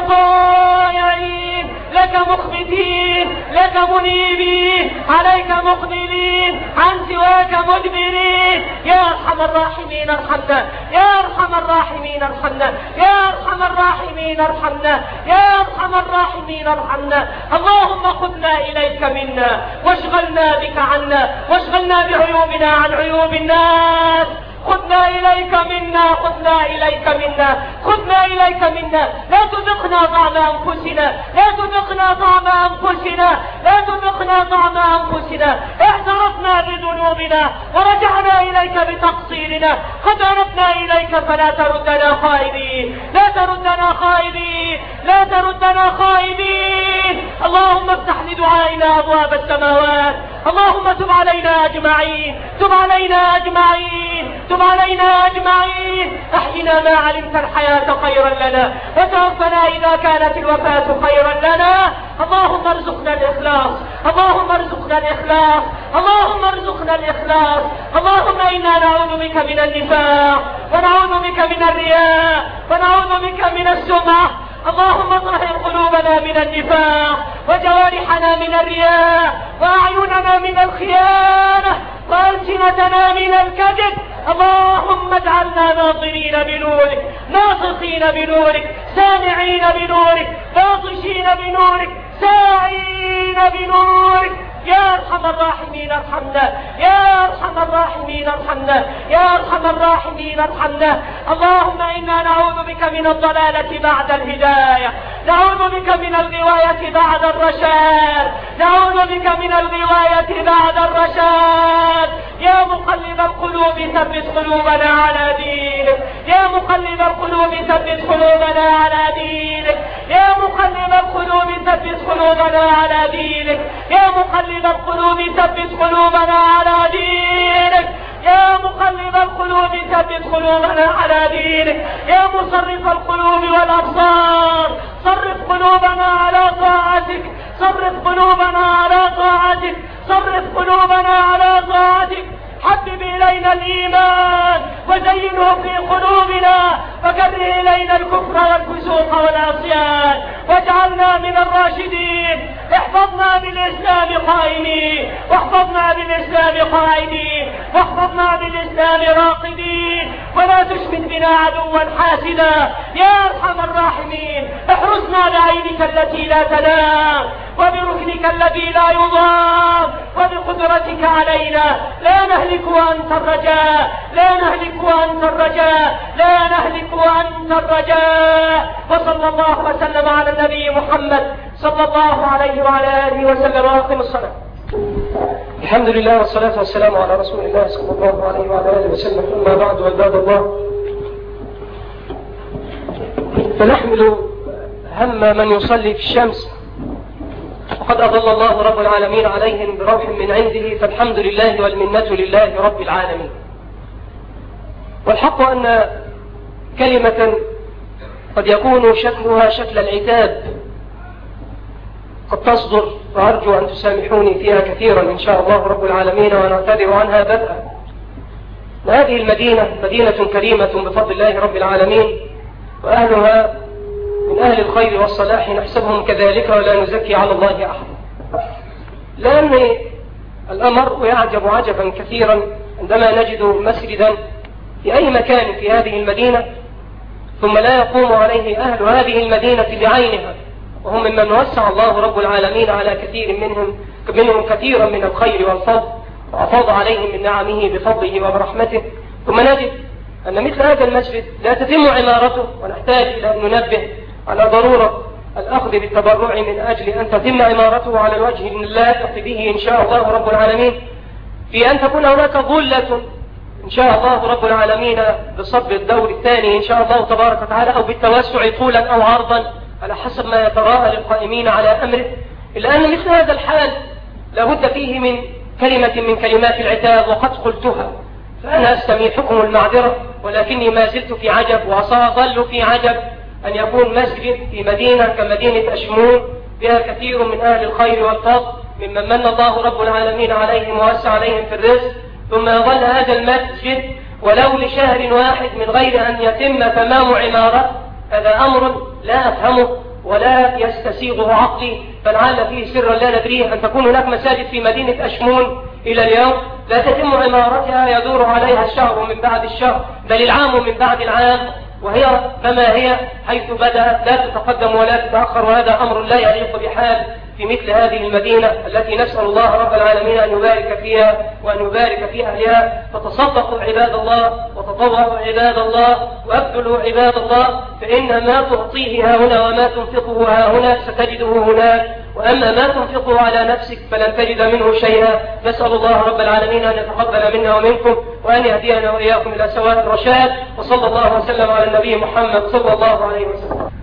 طائعين لك مخبتين لك منيبين عليك مقبلين عن سواك مدبرين. يا أرحم الراحمين ارحمنا يا أرحم الراحمين ارحمنا يا أرحم الراحمين ارحمنا يا أرحم الراحمين ارحمنا. اللهم خذنا إليك منا واشغلنا بك عنا واشغلنا بعيوبنا عن عيوب الناس. خذنا إليك منا خذنا إليك منا خذنا إليك منا. لا تذقنا طعم أنفسنا لا تذقنا طعم أنفسنا لا تذقنا طعم أنفسنا. اعترفنا بذنوبنا ورجعنا إليك بتقصيرنا. قد أردنا إليك فلا تردنا خائبين لا تردنا خائبين لا تردنا خائبين. اللهم افتح لدعائنا أبواب السماوات. اللهم تب علينا أجمعين تب علينا أجمعين تب علينا أجمعين. أحينا ما علمت الحياة خيرا لنا وتوفنا إذا كانت الوفاة خيرا لنا. اللهم ارزقنا الإخلاص اللهم ارزقنا الإخلاص اللهم ارزقنا الإخلاص. اللهم إنا نعوذ بك من النفاق ونعوذ بك من الرياء ونعوذ بك من السمعة. اللهم طهر قلوبنا من النفاق وجوارحنا من الرياء وأعيننا من الخيانة وألسنتنا من الكذب. اللهم اجعلنا ناظرين بنورك ناطقين بنورك سامعين بنورك باطشين بنورك ساعين بنورك. يا أرحم الراحمين ارحمنا يا أرحم الراحمين ارحمنا يا أرحم الراحمين ارحمنا. اللهم إنا نعوذ بك من الضلالة بعد الهداية نعوذ بك من الغواية بعد الرشاد نعوذ بك من الغواية بعد الرشاد. يا مقلب القلوب ثبت قلوبنا على دينك يا مقلب القلوب ثبت قلوبنا على دينك يا مقلب القلوب ثبت قلوبنا على دينك يا مقلب القلوب ثبت قلوبنا على دينك يا مقلب القلوب ثبت قلوبنا على دينك يا مصرف القلوب والأبصار صرف قلوبنا على طاعتك صرف قلوبنا على طاعتك صرف قلوبنا على طاعتك. حبب إلينا الإيمان وزينه في قلوبنا وكره إلينا الكفر والفسوق والعصيان واجعلنا من الراشدين. احفظنا بالإسلام قائمين واحفظنا بالإسلام قائدين واحفظنا بالإسلام راقدين ولا تشمت بنا عدوا حاسدا يا أرحم الراحمين. احرسنا بعينك التي لا تنام وبركنك الذي لا يضام وبقدرتك علينا لا نهلك وأنت الرجاء لا نهلك وأنت الرجاء لا نهلك وأنت الرجاء. وصلى الله وسلم على النبي محمد صلى الله عليه وعلى آله وسلم. وأقم الصلاة. الحمد لله والصلاة والسلام على رسول الله صلى الله عليه وعلى آله وسلم. أما بعد وعباد الله، فنحمل هم من يصلي في الشمس وقد أضل الله رب العالمين عليهم بروح من عنده، فالحمد لله والمنة لله رب العالمين. والحق أن كلمة قد يكون شكلها شكل العتاب قد تصدر، وأرجو أن تسامحوني فيها كثيرا إن شاء الله رب العالمين ونعتذر عنها بدءا. هذه المدينة مدينة كريمة بفضل الله رب العالمين، وأهلها من أهل الخير والصلاح نحسبهم كذلك ولا نزكي على الله أحد. لأن الأمر يعجب عجبا كثيرا عندما نجد مسجدا في أي مكان في هذه المدينة ثم لا يقوم عليه أهل هذه المدينة بعينها، وهم ممن وسع الله رب العالمين على كثير منهم كثيرا من الخير والفضل وأفاض عليهم من نعمه بفضله وبرحمته. ثم نجد أن مثل هذا المسجد لا تتم عمارته، ونحتاج إلى أن ننبه على ضرورة الأخذ بالتبرع من أجل أن تتم عمارته على الوجه اللائق به إن شاء الله رب العالمين، في أن تكون هناك ظلة إن شاء الله رب العالمين بصب الدور الثاني إن شاء الله تبارك وتعالى، أو بالتوسع طولا أو عرضا على حسب ما يتراءى للقائمين على أمره. إلا أن مثل هذا الحال لابد فيه من كلمة من كلمات العتاب، وقد قلتها، فأنا أستميحكم المعذرة، ولكني ما زلت في عجب وسأظل في عجب أن يكون مسجد في مدينة كمدينة أشمون بها كثير من أهل الخير والفضل ممن من الله رب العالمين عليهم ووسع عليهم في الرزق، ثم يظل هذا المسجد ولو لشهر واحد من غير أن يتم تمام عمارة. هذا أمر لا أفهمه ولا يستسيغه عقلي، فلعل فيه سرا لا ندريه أن تكون هناك مساجد في مدينة أشمون إلى اليوم لا تتم عمارتها، يدور عليها الشهر من بعد الشهر بل العام من بعد العام، وهي كما هي حيث بدأت لا تتقدم ولا تتأخر. وهذا أمر لا يليق بحال في مثل هذه المدينة التي نسأل الله رب العالمين أن يبارك فيها وأن يبارك في أهلها. فتصدقوا عباد الله وتطوعوا عباد الله وأبذلوا عباد الله، فإن ما تعطيه ها هنا وما تنفقه ها هنا ستجده هناك، وأما ما تنفقه على نفسك فلن تجد منه شيئا. نسأل الله رب العالمين أن يتقبل منا ومنكم وأن يهدينا وإياكم إلى سواء الرشاد. وصلى الله وسلم على النبي محمد صلى الله عليه وسلم.